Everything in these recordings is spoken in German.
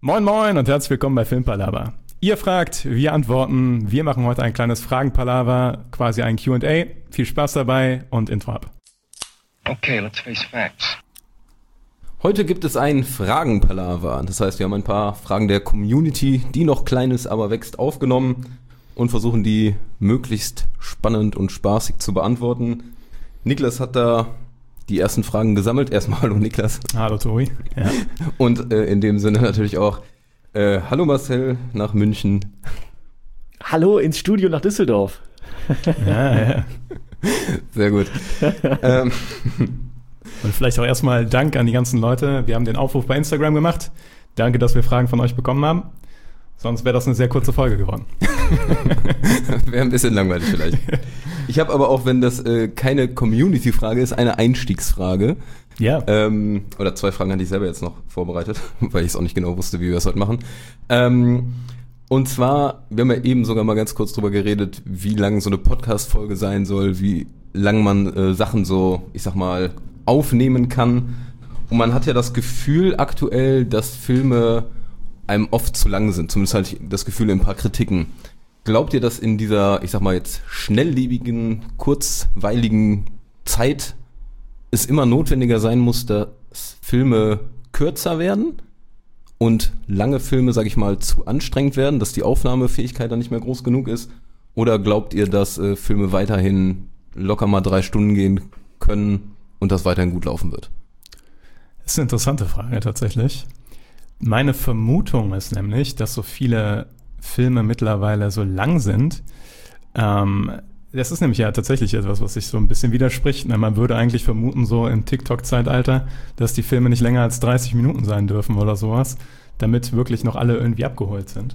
Moin moin und herzlich willkommen bei Filmpalava. Ihr fragt, wir antworten. Wir machen heute ein kleines Fragenpalava, quasi ein Q&A. Viel Spaß dabei und Intro ab. Okay, let's face facts. Heute gibt es ein Fragenpalava. Das heißt, wir haben ein paar Fragen der Community, die noch klein ist, aber wächst, aufgenommen und versuchen die möglichst spannend und spaßig zu beantworten. Niklas hat da die ersten Fragen gesammelt. Erstmal hallo Niklas. Hallo Tori. Ja. Und in dem Sinne natürlich auch hallo Marcel nach München. Hallo ins Studio nach Düsseldorf. Ja. Sehr gut. Und vielleicht auch erstmal Dank an die ganzen Leute. Wir haben den Aufruf bei Instagram gemacht. Danke, dass wir Fragen von euch bekommen haben. Sonst wäre das eine sehr kurze Folge geworden. Wäre ein bisschen langweilig vielleicht. Ich habe aber auch, wenn das keine Community-Frage ist, eine Einstiegsfrage. Ja. Oder zwei Fragen hatte ich selber jetzt noch vorbereitet, weil ich es auch nicht genau wusste, wie wir es heute machen. Und zwar, wir haben ja eben sogar mal ganz kurz drüber geredet, wie lang so eine Podcast-Folge sein soll, wie lang man Sachen so, ich sag mal, aufnehmen kann. Und man hat ja das Gefühl aktuell, dass Filme einem oft zu lang sind. Zumindest hatte ich das Gefühl in ein paar Kritiken. Glaubt ihr, dass in dieser, ich sag mal jetzt, schnelllebigen, kurzweiligen Zeit es immer notwendiger sein muss, dass Filme kürzer werden und lange Filme, sag ich mal, zu anstrengend werden, dass die Aufnahmefähigkeit dann nicht mehr groß genug ist? Oder glaubt ihr, dass Filme weiterhin locker mal 3 Stunden gehen können und das weiterhin gut laufen wird? Das ist eine interessante Frage tatsächlich. Meine Vermutung ist nämlich, dass so viele Filme mittlerweile so lang sind. Das ist nämlich ja tatsächlich etwas, was sich so ein bisschen widerspricht. Man würde eigentlich vermuten, so im TikTok-Zeitalter, dass die Filme nicht länger als 30 Minuten sein dürfen oder sowas, damit wirklich noch alle irgendwie abgeholt sind.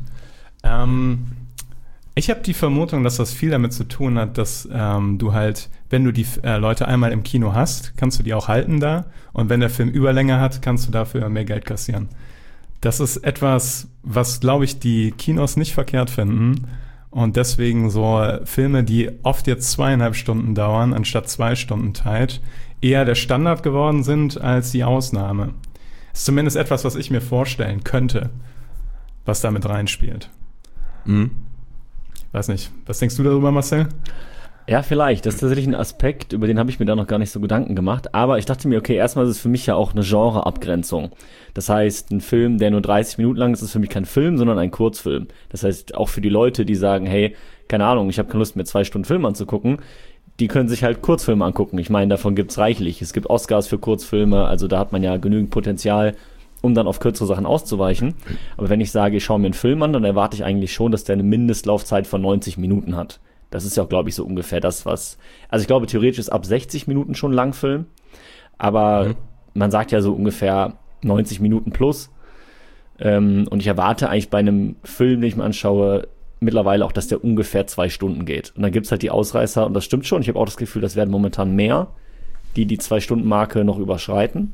Ich habe die Vermutung, dass das viel damit zu tun hat, dass du halt, wenn du die Leute einmal im Kino hast, kannst du die auch halten da. Und wenn der Film Überlänge hat, kannst du dafür mehr Geld kassieren. Das ist etwas, was, glaube ich, die Kinos nicht verkehrt finden. Und deswegen so Filme, die oft jetzt 2,5 Stunden dauern, anstatt 2 Stunden Zeit, eher der Standard geworden sind als die Ausnahme. Das ist zumindest etwas, was ich mir vorstellen könnte, was da mit reinspielt. Mhm. Weiß nicht. Was denkst du darüber, Marcel? Ja, vielleicht. Das ist tatsächlich ein Aspekt, über den habe ich mir da noch gar nicht so Gedanken gemacht. Aber ich dachte mir, okay, erstmal ist es für mich ja auch eine Genreabgrenzung. Das heißt, ein Film, der nur 30 Minuten lang ist, ist für mich kein Film, sondern ein Kurzfilm. Das heißt, auch für die Leute, die sagen, hey, keine Ahnung, ich habe keine Lust, mir 2 Stunden Film anzugucken, die können sich halt Kurzfilme angucken. Ich meine, davon gibt's reichlich. Es gibt Oscars für Kurzfilme, also da hat man ja genügend Potenzial, um dann auf kürzere Sachen auszuweichen. Aber wenn ich sage, ich schaue mir einen Film an, dann erwarte ich eigentlich schon, dass der eine Mindestlaufzeit von 90 Minuten hat. Das ist ja auch, glaube ich, so ungefähr das, was... Also ich glaube, theoretisch ist ab 60 Minuten schon Langfilm, aber man sagt ja so ungefähr 90 Minuten plus. Und ich erwarte eigentlich bei einem Film, den ich mir anschaue, mittlerweile auch, dass der ungefähr 2 Stunden geht. Und dann gibt's halt die Ausreißer, und das stimmt schon. Ich habe auch das Gefühl, das werden momentan mehr, die 2-Stunden-Marke noch überschreiten.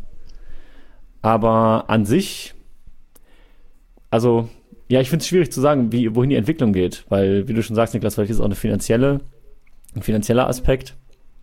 Aber an sich, also... Ja, ich finde es schwierig zu sagen, wohin die Entwicklung geht, weil, wie du schon sagst, Niklas, vielleicht ist es auch ein finanzieller Aspekt.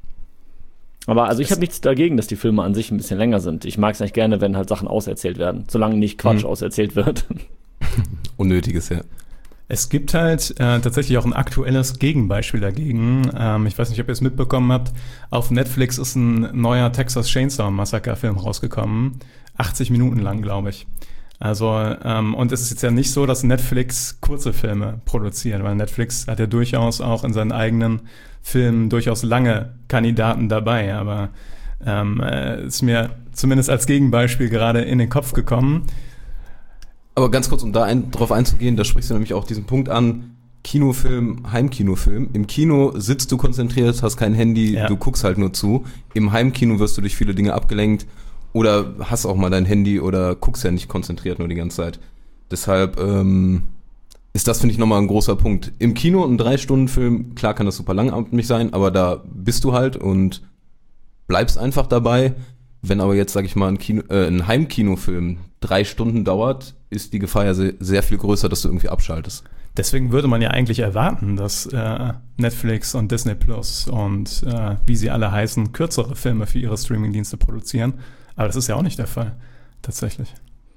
Aber also ich habe nichts dagegen, dass die Filme an sich ein bisschen länger sind. Ich mag es eigentlich gerne, wenn halt Sachen auserzählt werden, solange nicht Quatsch auserzählt wird. Unnötiges, ja. Es gibt halt tatsächlich auch ein aktuelles Gegenbeispiel dagegen. Ich weiß nicht, ob ihr es mitbekommen habt. Auf Netflix ist ein neuer Texas Chainsaw Massacre Film rausgekommen. 80 Minuten lang, glaube ich. Also, und es ist jetzt ja nicht so, dass Netflix kurze Filme produziert, weil Netflix hat ja durchaus auch in seinen eigenen Filmen durchaus lange Kandidaten dabei, aber ist mir zumindest als Gegenbeispiel gerade in den Kopf gekommen. Aber ganz kurz, um da drauf einzugehen, da sprichst du nämlich auch diesen Punkt an, Kinofilm, Heimkinofilm. Im Kino sitzt du konzentriert, hast kein Handy, Du guckst halt nur zu. Im Heimkino wirst du durch viele Dinge abgelenkt. Oder hast auch mal dein Handy oder guckst ja nicht konzentriert nur die ganze Zeit. Deshalb ist das, finde ich, nochmal ein großer Punkt. Im Kino ein 3-Stunden-Film, klar kann das super langatmig sein, aber da bist du halt und bleibst einfach dabei. Wenn aber jetzt, sag ich mal, ein Heimkinofilm 3 Stunden dauert, ist die Gefahr ja sehr viel größer, dass du irgendwie abschaltest. Deswegen würde man ja eigentlich erwarten, dass Netflix und Disney Plus und wie sie alle heißen, kürzere Filme für ihre Streamingdienste produzieren. Aber das ist ja auch nicht der Fall, tatsächlich.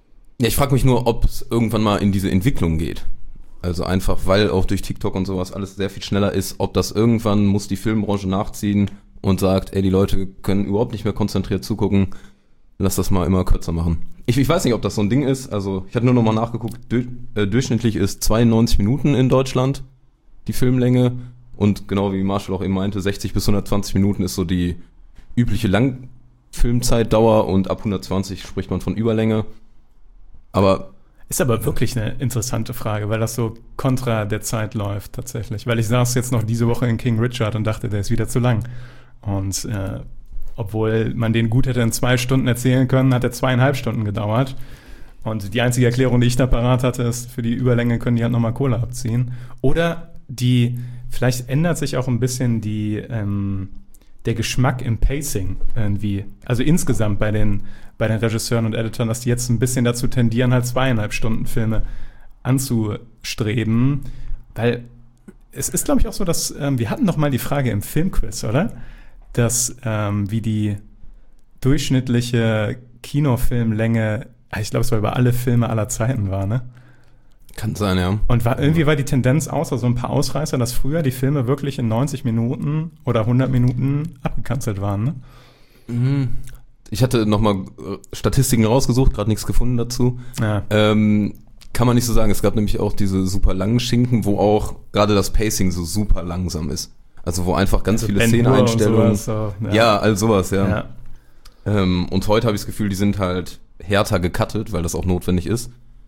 Ja, ich frage mich nur, ob es irgendwann mal in diese Entwicklung geht. Also einfach, weil auch durch TikTok und sowas alles sehr viel schneller ist, ob das irgendwann muss die Filmbranche nachziehen und sagt, ey, die Leute können überhaupt nicht mehr konzentriert zugucken, lass das mal immer kürzer machen. Ich weiß nicht, ob das so ein Ding ist, also ich hatte nur noch mal nachgeguckt, durchschnittlich ist 92 Minuten in Deutschland die Filmlänge und genau wie Marshall auch eben meinte, 60 bis 120 Minuten ist so die übliche Langfilmzeitdauer und ab 120 spricht man von Überlänge. Ist aber wirklich eine interessante Frage, weil das so kontra der Zeit läuft tatsächlich. Weil ich saß jetzt noch diese Woche in King Richard und dachte, der ist wieder zu lang. Und obwohl man den gut hätte in 2 Stunden erzählen können, hat er 2,5 Stunden gedauert. Und die einzige Erklärung, die ich da parat hatte, ist, für die Überlänge können die halt nochmal Kohle abziehen. Oder vielleicht ändert sich auch ein bisschen der Geschmack im Pacing irgendwie. Also insgesamt bei den Regisseuren und Editoren, dass die jetzt ein bisschen dazu tendieren, halt 2,5 Stunden Filme anzustreben. Weil es ist, glaube ich, auch so, dass wir hatten noch mal die Frage im Filmquiz, oder? Dass wie die durchschnittliche Kinofilmlänge, ich glaube, es war über alle Filme aller Zeiten war, ne? Kann sein, ja. Und irgendwie war die Tendenz außer so ein paar Ausreißer, dass früher die Filme wirklich in 90 Minuten oder 100 Minuten abgekanzelt waren, ne? Ich hatte nochmal Statistiken rausgesucht, gerade nichts gefunden dazu. Ja. Kann man nicht so sagen. Es gab nämlich auch diese super langen Schinken, wo auch gerade das Pacing so super langsam ist. Also wo einfach ganz viele Szeneeinstellungen. So, ja, all sowas, ja. Ja. Und heute habe ich das Gefühl, die sind halt härter gecuttet, weil das auch notwendig ist.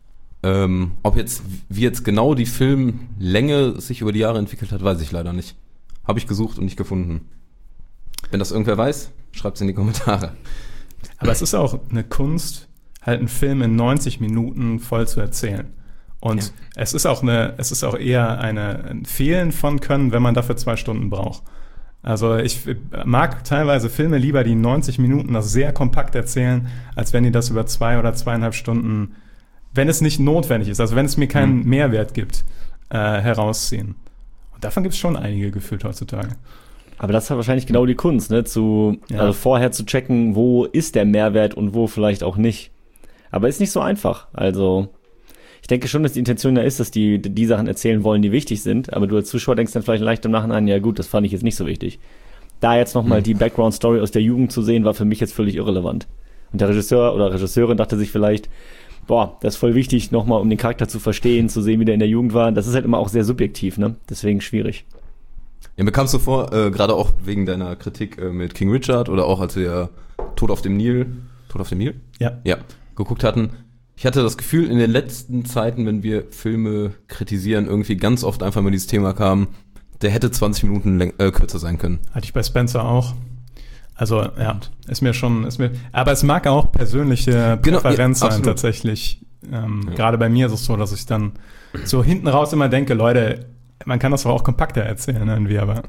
Wie jetzt genau die Filmlänge sich über die Jahre entwickelt hat, weiß ich leider nicht. Habe ich gesucht und nicht gefunden. Wenn das irgendwer weiß, schreibt's in die Kommentare. Aber es ist auch eine Kunst, halt einen Film in 90 Minuten voll zu erzählen. Und es ist auch eher ein Fehlen von Können, wenn man dafür 2 Stunden braucht. Also ich mag teilweise Filme lieber, die in 90 Minuten das sehr kompakt erzählen, als wenn die das über 2 oder 2,5 Stunden, wenn es nicht notwendig ist, also wenn es mir keinen Mehrwert gibt, herausziehen. Und davon gibt es schon einige gefühlt heutzutage. Aber das ist wahrscheinlich genau die Kunst, ne? Also vorher zu checken, wo ist der Mehrwert und wo vielleicht auch nicht. Aber ist nicht so einfach. Also ich denke schon, dass die Intention da ist, dass die Sachen erzählen wollen, die wichtig sind. Aber du als Zuschauer denkst dann vielleicht leicht im Nachhinein, ja gut, das fand ich jetzt nicht so wichtig. Da jetzt nochmal die Background-Story aus der Jugend zu sehen, war für mich jetzt völlig irrelevant. Und der Regisseur oder Regisseurin dachte sich vielleicht, das ist voll wichtig, nochmal um den Charakter zu verstehen, zu sehen, wie der in der Jugend war. Das ist halt immer auch sehr subjektiv, ne? Deswegen schwierig. Ja, mir kam es so vor, gerade auch wegen deiner Kritik mit King Richard oder auch als wir Tod auf dem Nil? Ja, geguckt hatten. Ich hatte das Gefühl, in den letzten Zeiten, wenn wir Filme kritisieren, irgendwie ganz oft einfach mal dieses Thema kam, der hätte 20 Minuten kürzer sein können. Hatte ich bei Spencer auch. Also, ja, aber es mag auch persönliche Präferenz sein, tatsächlich. Gerade bei mir ist es so, dass ich dann so hinten raus immer denke, Leute, man kann das doch auch kompakter erzählen, irgendwie, aber.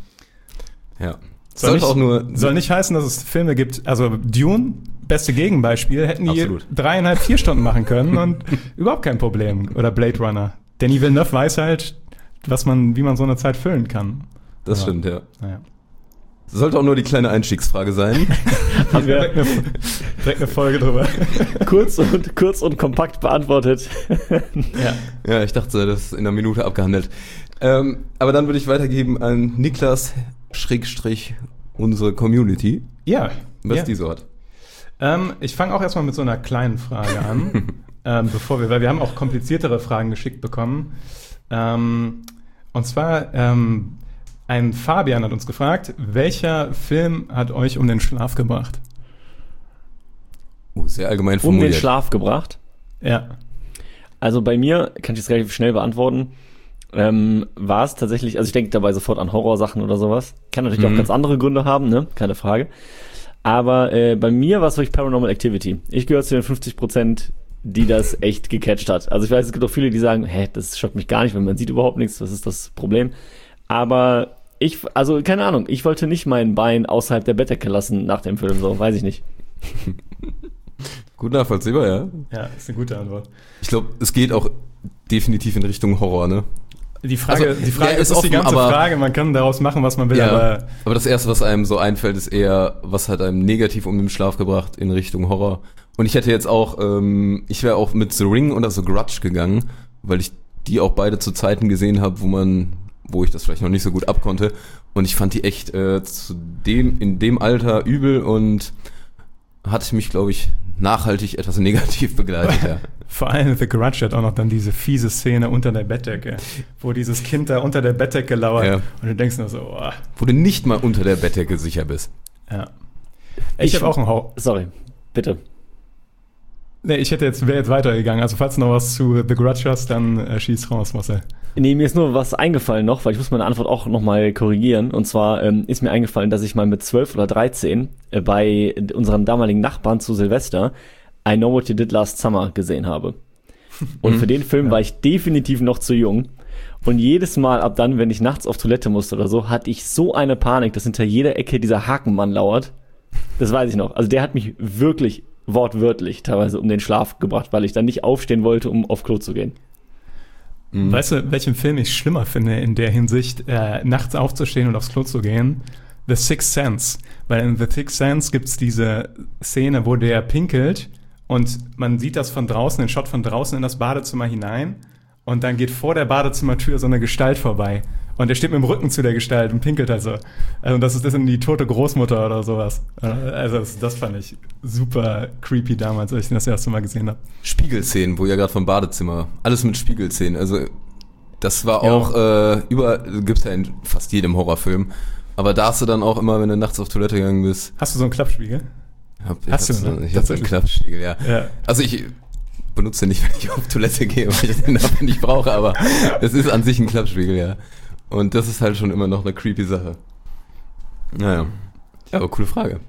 Ja. Soll nicht heißen, dass es Filme gibt, also Dune, beste Gegenbeispiel, hätten die 3,5, 4 Stunden machen können und überhaupt kein Problem. Oder Blade Runner. Denis Villeneuve weiß halt, wie man so eine Zeit füllen kann. Das stimmt, ja. Naja. Sollte auch nur die kleine Einstiegsfrage sein. Haben wir direkt eine Folge drüber. Kurz und kompakt beantwortet. Ja, ich dachte, das ist in einer Minute abgehandelt. Aber dann würde ich weitergeben an Niklas / unsere Community. Ja. Was die so hat. Ich fange auch erstmal mit so einer kleinen Frage an, weil wir haben auch kompliziertere Fragen geschickt bekommen. Und zwar ein Fabian hat uns gefragt, welcher Film hat euch um den Schlaf gebracht? Sehr allgemein formuliert. Um den Schlaf gebracht? Ja. Also bei mir, kann ich das relativ schnell beantworten, war es tatsächlich, also ich denke dabei sofort an Horrorsachen oder sowas. Kann natürlich auch ganz andere Gründe haben, ne? Keine Frage. Aber bei mir war es wirklich Paranormal Activity. Ich gehöre zu den 50%, die das echt gecatcht hat. Also ich weiß, es gibt auch viele, die sagen, das schockt mich gar nicht, weil man sieht überhaupt nichts, was ist das Problem? Aber keine Ahnung, ich wollte nicht mein Bein außerhalb der Bettdecke lassen nach dem Film, so, weiß ich nicht. Gut nachvollziehbar, ja. Ja, ist eine gute Antwort. Ich glaube, es geht auch definitiv in Richtung Horror, ne? Die Frage ist offen, die ganze Frage, man kann daraus machen, was man will, aber das Erste, was einem so einfällt, ist eher, was hat einem negativ um den Schlaf gebracht in Richtung Horror. Und ich hätte jetzt auch, ich wäre auch mit The Ring oder The Grudge gegangen, weil ich die auch beide zu Zeiten gesehen habe, wo ich das vielleicht noch nicht so gut abkonnte. Und ich fand die echt in dem Alter übel und hat mich, glaube ich, nachhaltig etwas negativ begleitet. Ja. Vor allem The Grudge hat auch noch dann diese fiese Szene unter der Bettdecke, wo dieses Kind da unter der Bettdecke lauert und du denkst nur so, oh. Wo du nicht mal unter der Bettdecke sicher bist. Ja. Ich habe auch einen Sorry, bitte. Nee, wäre jetzt weitergegangen. Also falls du noch was zu The Grudge hast, dann schieß raus, Marcel. Nee, mir ist nur was eingefallen noch, weil ich muss meine Antwort auch nochmal korrigieren. Und zwar ist mir eingefallen, dass ich mal mit 12 oder 13 bei unseren damaligen Nachbarn zu Silvester I Know What You Did Last Summer gesehen habe. Und für den Film war ich definitiv noch zu jung. Und jedes Mal ab dann, wenn ich nachts auf Toilette musste oder so, hatte ich so eine Panik, dass hinter jeder Ecke dieser Hakenmann lauert. Das weiß ich noch. Also der hat mich wirklich wortwörtlich teilweise um den Schlaf gebracht, weil ich dann nicht aufstehen wollte, um auf Klo zu gehen. Weißt du, welchen Film ich schlimmer finde in der Hinsicht, nachts aufzustehen und aufs Klo zu gehen? The Sixth Sense. Weil in The Sixth Sense gibt's diese Szene, wo der pinkelt und man sieht das von draußen, den Shot von draußen in das Badezimmer hinein und dann geht vor der Badezimmertür so eine Gestalt vorbei. Und er steht mit dem Rücken zu der Gestalt und pinkelt halt so. Also das ist die tote Großmutter oder sowas. Also das fand ich super creepy damals, als ich das erste Mal gesehen habe. Spiegelszenen, wo ihr gerade vom Badezimmer, alles mit Spiegelszenen. Also das war auch gibt's ja in fast jedem Horrorfilm. Aber da hast du dann auch immer, wenn du nachts auf Toilette gegangen bist. Hast du so einen Klappspiegel? Ich hab so einen Klappspiegel, ja. Also ich benutze den nicht, wenn ich auf Toilette gehe, weil ich den dafür nicht brauche, aber es ist an sich ein Klappspiegel, ja. Und das ist halt schon immer noch eine creepy Sache. Naja. Ja, aber coole Frage.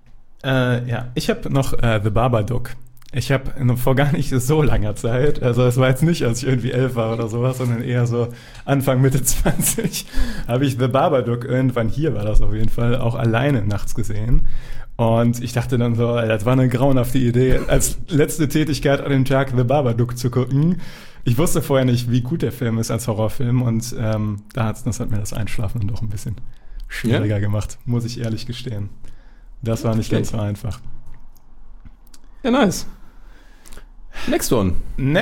Ich habe noch The Babadook. Ich habe vor gar nicht so langer Zeit, also es war jetzt nicht, als ich irgendwie 11 war oder sowas, sondern eher so Anfang, Mitte 20, habe ich The Babadook irgendwann, hier war das auf jeden Fall, auch alleine nachts gesehen. Und ich dachte dann so, das war eine grauenhafte Idee, als letzte Tätigkeit an dem Tag The Babadook zu gucken. Ich wusste vorher nicht, wie gut der Film ist als Horrorfilm und das hat mir das Einschlafen doch ein bisschen schwieriger gemacht, muss ich ehrlich gestehen. Das war nicht ganz so einfach. Ja, nice. Next one.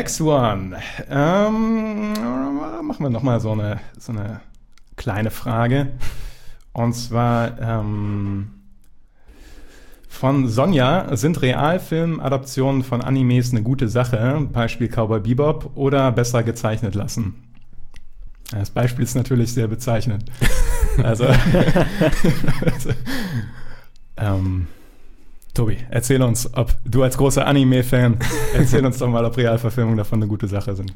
Machen wir nochmal so eine kleine Frage. Und zwar von Sonja: Sind Realfilm-Adaptionen von Animes eine gute Sache? Beispiel Cowboy Bebop, oder besser gezeichnet lassen? Das Beispiel ist natürlich sehr bezeichnend. Tobi, erzähl uns, ob du als großer Anime-Fan, erzähl uns doch mal, ob Realverfilmungen davon eine gute Sache sind.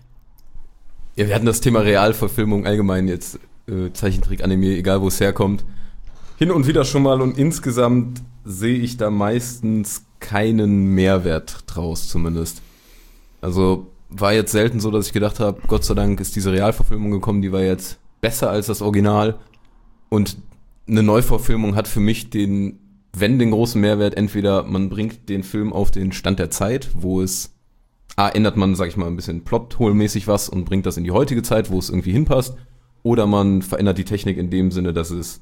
Ja, wir hatten das Thema Realverfilmung allgemein jetzt, Zeichentrick-Anime, egal wo es herkommt, hin und wieder schon mal, und insgesamt sehe ich da meistens keinen Mehrwert draus zumindest. Also war jetzt selten so, dass ich gedacht habe, Gott sei Dank ist diese Realverfilmung gekommen, die war jetzt besser als das Original, und eine Neuverfilmung hat für mich den großen Mehrwert, entweder man bringt den Film auf den Stand der Zeit, wo es ändert man, sag ich mal, ein bisschen Plot-Hole-mäßig was und bringt das in die heutige Zeit, wo es irgendwie hinpasst, oder man verändert die Technik in dem Sinne, dass es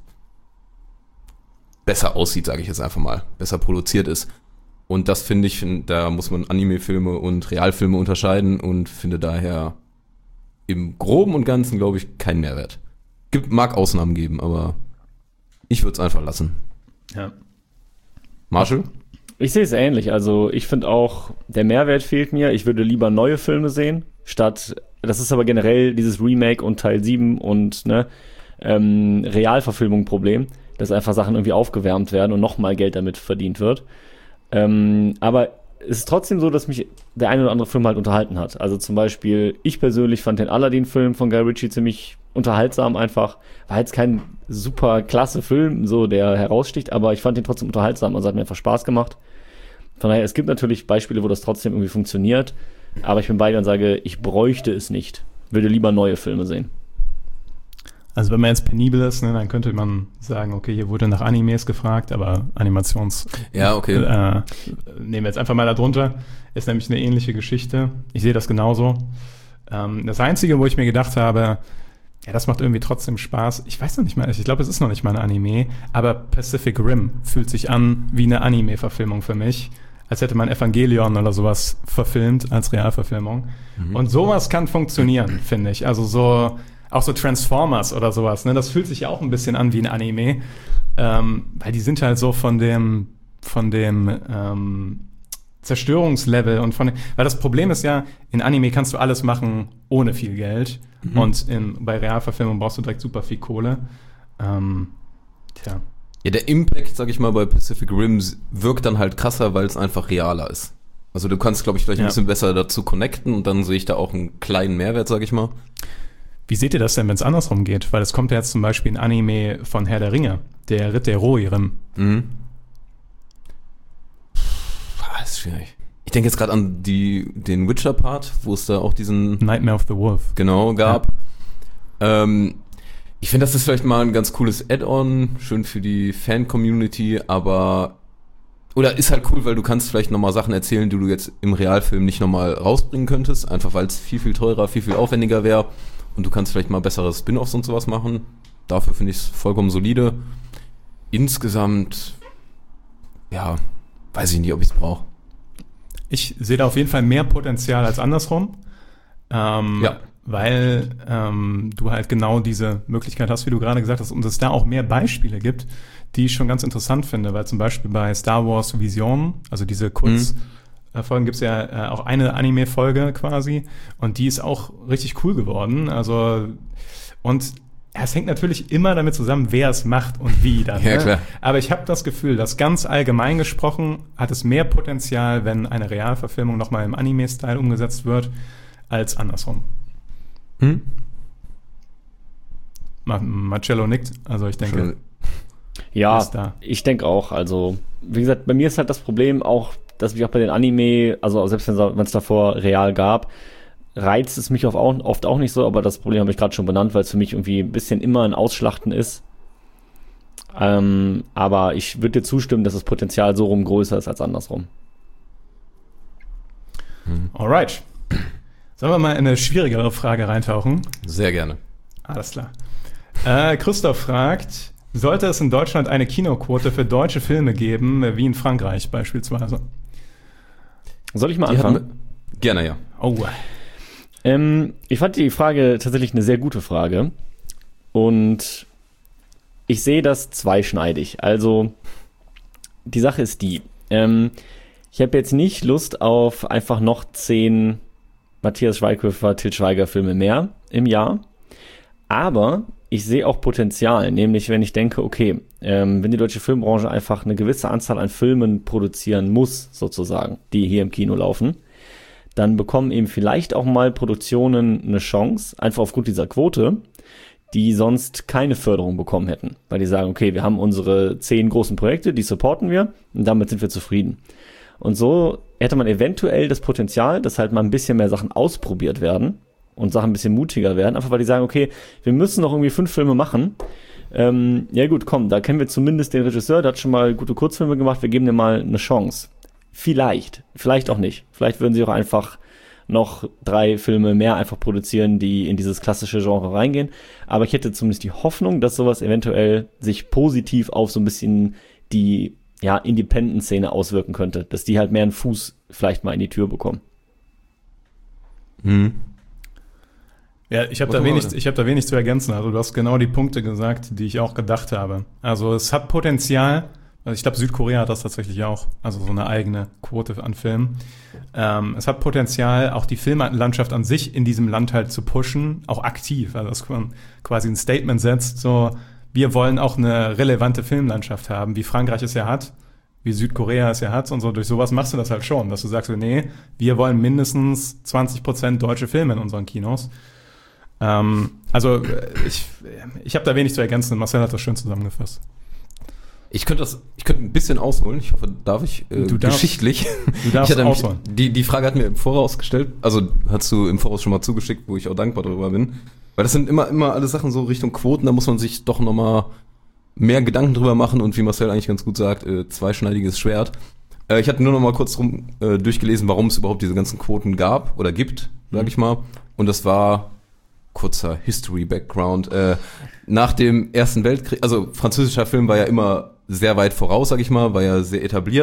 besser aussieht, sage ich jetzt einfach mal, besser produziert ist. Und das finde ich, da muss man Anime-Filme und Realfilme unterscheiden, und finde daher im Groben und Ganzen, glaube ich, keinen Mehrwert. Mag Ausnahmen geben, aber ich würde es einfach lassen. Ja. Marshall? Ich sehe es ähnlich. Also ich finde auch, der Mehrwert fehlt mir. Ich würde lieber neue Filme sehen, das ist aber generell dieses Remake und Teil 7 und Realverfilmung-Problem, dass einfach Sachen irgendwie aufgewärmt werden und nochmal Geld damit verdient wird. Aber es ist trotzdem so, dass mich der eine oder andere Film halt unterhalten hat. Also zum Beispiel, ich persönlich fand den Aladdin-Film von Guy Ritchie ziemlich unterhaltsam einfach. War jetzt kein super klasse Film, so der heraussticht, aber ich fand ihn trotzdem unterhaltsam, also hat mir einfach Spaß gemacht. Von daher, es gibt natürlich Beispiele, wo das trotzdem irgendwie funktioniert, aber ich bin bei dir und sage, ich bräuchte es nicht. Würde lieber neue Filme sehen. Also wenn man jetzt penibel ist, dann könnte man sagen, okay, hier wurde nach Animes gefragt, aber Ja, okay. Nehmen wir jetzt einfach mal da drunter. Ist nämlich eine ähnliche Geschichte. Ich sehe das genauso. Das Einzige, wo ich mir gedacht habe, ja, das macht irgendwie trotzdem Spaß. Ich weiß noch nicht mal, ich glaube, es ist noch nicht mal ein Anime, aber Pacific Rim fühlt sich an wie eine Anime-Verfilmung für mich. als hätte man Evangelion oder sowas verfilmt als Realverfilmung. Und sowas kann funktionieren, finde ich. Also auch so Transformers oder sowas, ne? Das fühlt sich ja auch ein bisschen an wie ein Anime, weil die sind halt so von dem Zerstörungslevel weil das Problem ist ja, in Anime kannst du alles machen ohne viel Geld und bei Realverfilmung brauchst du direkt super viel Kohle. Ja, der Impact, sag ich mal, bei Pacific Rim wirkt dann halt krasser, weil es einfach realer ist. Also du kannst, glaube ich, vielleicht ein bisschen besser dazu connecten und dann sehe ich da auch einen kleinen Mehrwert, sag ich mal. Wie seht ihr das denn, wenn es andersrum geht? Weil es kommt ja jetzt zum Beispiel ein Anime von Herr der Ringe, der Ritt der Rohirrim. Das ist schwierig. Ich denke jetzt gerade an den Witcher-Part, wo es da auch diesen Nightmare of the Wolf. Genau, gab. Ja. Ich finde, das ist vielleicht mal ein ganz cooles Add-on, schön für die Fan-Community, oder ist halt cool, weil du kannst vielleicht nochmal Sachen erzählen, die du jetzt im Realfilm nicht nochmal rausbringen könntest, einfach weil es viel, viel teurer, viel, viel aufwendiger wäre und du kannst vielleicht mal bessere Spin-Offs und sowas machen. Dafür finde ich es vollkommen solide. Insgesamt, ja, weiß ich nicht, ob ich es brauche. Ich sehe da auf jeden Fall mehr Potenzial als andersrum. Weil du halt genau diese Möglichkeit hast, wie du gerade gesagt hast, und es da auch mehr Beispiele gibt, die ich schon ganz interessant finde, weil zum Beispiel bei Star Wars Vision, also diese Kurzfolgen, gibt es ja auch eine Anime-Folge quasi und die ist auch richtig cool geworden. Also und es hängt natürlich immer damit zusammen, wer es macht und wie dann. Ja, klar. Aber ich habe das Gefühl, dass ganz allgemein gesprochen hat es mehr Potenzial, wenn eine Realverfilmung nochmal im Anime-Style umgesetzt wird, als andersrum. Marcello nickt, also ich denke. Schön. Ja, ich denke auch. Also, wie gesagt, bei mir ist halt das Problem auch, dass mich auch bei den Anime, also selbst wenn es davor real gab, reizt es mich oft auch nicht so, aber das Problem habe ich gerade schon benannt, weil es für mich irgendwie ein bisschen immer ein Ausschlachten ist. Aber ich würde dir zustimmen, dass das Potenzial so rum größer ist als andersrum. Alright. Sollen wir mal in eine schwierigere Frage reintauchen? Sehr gerne. Alles klar. Christoph fragt, sollte es in Deutschland eine Kinoquote für deutsche Filme geben, wie in Frankreich beispielsweise? Soll ich mal anfangen? Gerne, ja. Oh. Ich fand die Frage tatsächlich eine sehr gute Frage. Und ich sehe das zweischneidig. Also, die Sache ist die. Ich habe jetzt nicht Lust auf einfach noch 10 Matthias Schweighöfer, Til Schweiger Filme mehr im Jahr. Aber ich sehe auch Potenzial, nämlich wenn ich denke, okay, wenn die deutsche Filmbranche einfach eine gewisse Anzahl an Filmen produzieren muss, sozusagen, die hier im Kino laufen, dann bekommen eben vielleicht auch mal Produktionen eine Chance, einfach aufgrund dieser Quote, die sonst keine Förderung bekommen hätten. Weil die sagen, okay, wir haben unsere 10 großen Projekte, die supporten wir und damit sind wir zufrieden. Und so hätte man eventuell das Potenzial, dass halt mal ein bisschen mehr Sachen ausprobiert werden und Sachen ein bisschen mutiger werden, einfach weil die sagen, okay, wir müssen noch irgendwie 5 Filme machen. Ja gut, komm, da kennen wir zumindest den Regisseur, der hat schon mal gute Kurzfilme gemacht, wir geben dir mal eine Chance. Vielleicht auch nicht. Vielleicht würden sie auch einfach noch 3 Filme mehr einfach produzieren, die in dieses klassische Genre reingehen. Aber ich hätte zumindest die Hoffnung, dass sowas eventuell sich positiv auf so ein bisschen die Independent-Szene auswirken könnte, dass die halt mehr einen Fuß vielleicht mal in die Tür bekommen. Ja, ich habe da wenig zu ergänzen. Also du hast genau die Punkte gesagt, die ich auch gedacht habe. Also es hat Potenzial. Also ich glaube, Südkorea hat das tatsächlich auch. Also so eine eigene Quote an Filmen. Es hat Potenzial, auch die Filmlandschaft an sich in diesem Land halt zu pushen, auch aktiv. Also dass man quasi ein Statement setzt, so wir wollen auch eine relevante Filmlandschaft haben, wie Frankreich es ja hat, wie Südkorea es ja hat und so. Durch sowas machst du das halt schon, dass du sagst, nee, wir wollen mindestens 20% deutsche Filme in unseren Kinos. Also ich habe da wenig zu ergänzen. Marcel hat das schön zusammengefasst. Ich könnte ein bisschen ausholen. Ich hoffe, darf ich geschichtlich. Du darfst ausholen. Die Frage hat mir im Voraus gestellt, also hast du im Voraus schon mal zugeschickt, wo ich auch dankbar darüber bin. Weil das sind immer alle Sachen so Richtung Quoten, da muss man sich doch nochmal mehr Gedanken drüber machen und wie Marcel eigentlich ganz gut sagt, zweischneidiges Schwert. Ich hatte nur noch mal kurz durchgelesen, warum es überhaupt diese ganzen Quoten gab oder gibt, sag ich mal. Und das war kurzer History-Background. Nach dem Ersten Weltkrieg, also französischer Film war ja immer sehr weit voraus, sag ich mal, war ja sehr etabliert.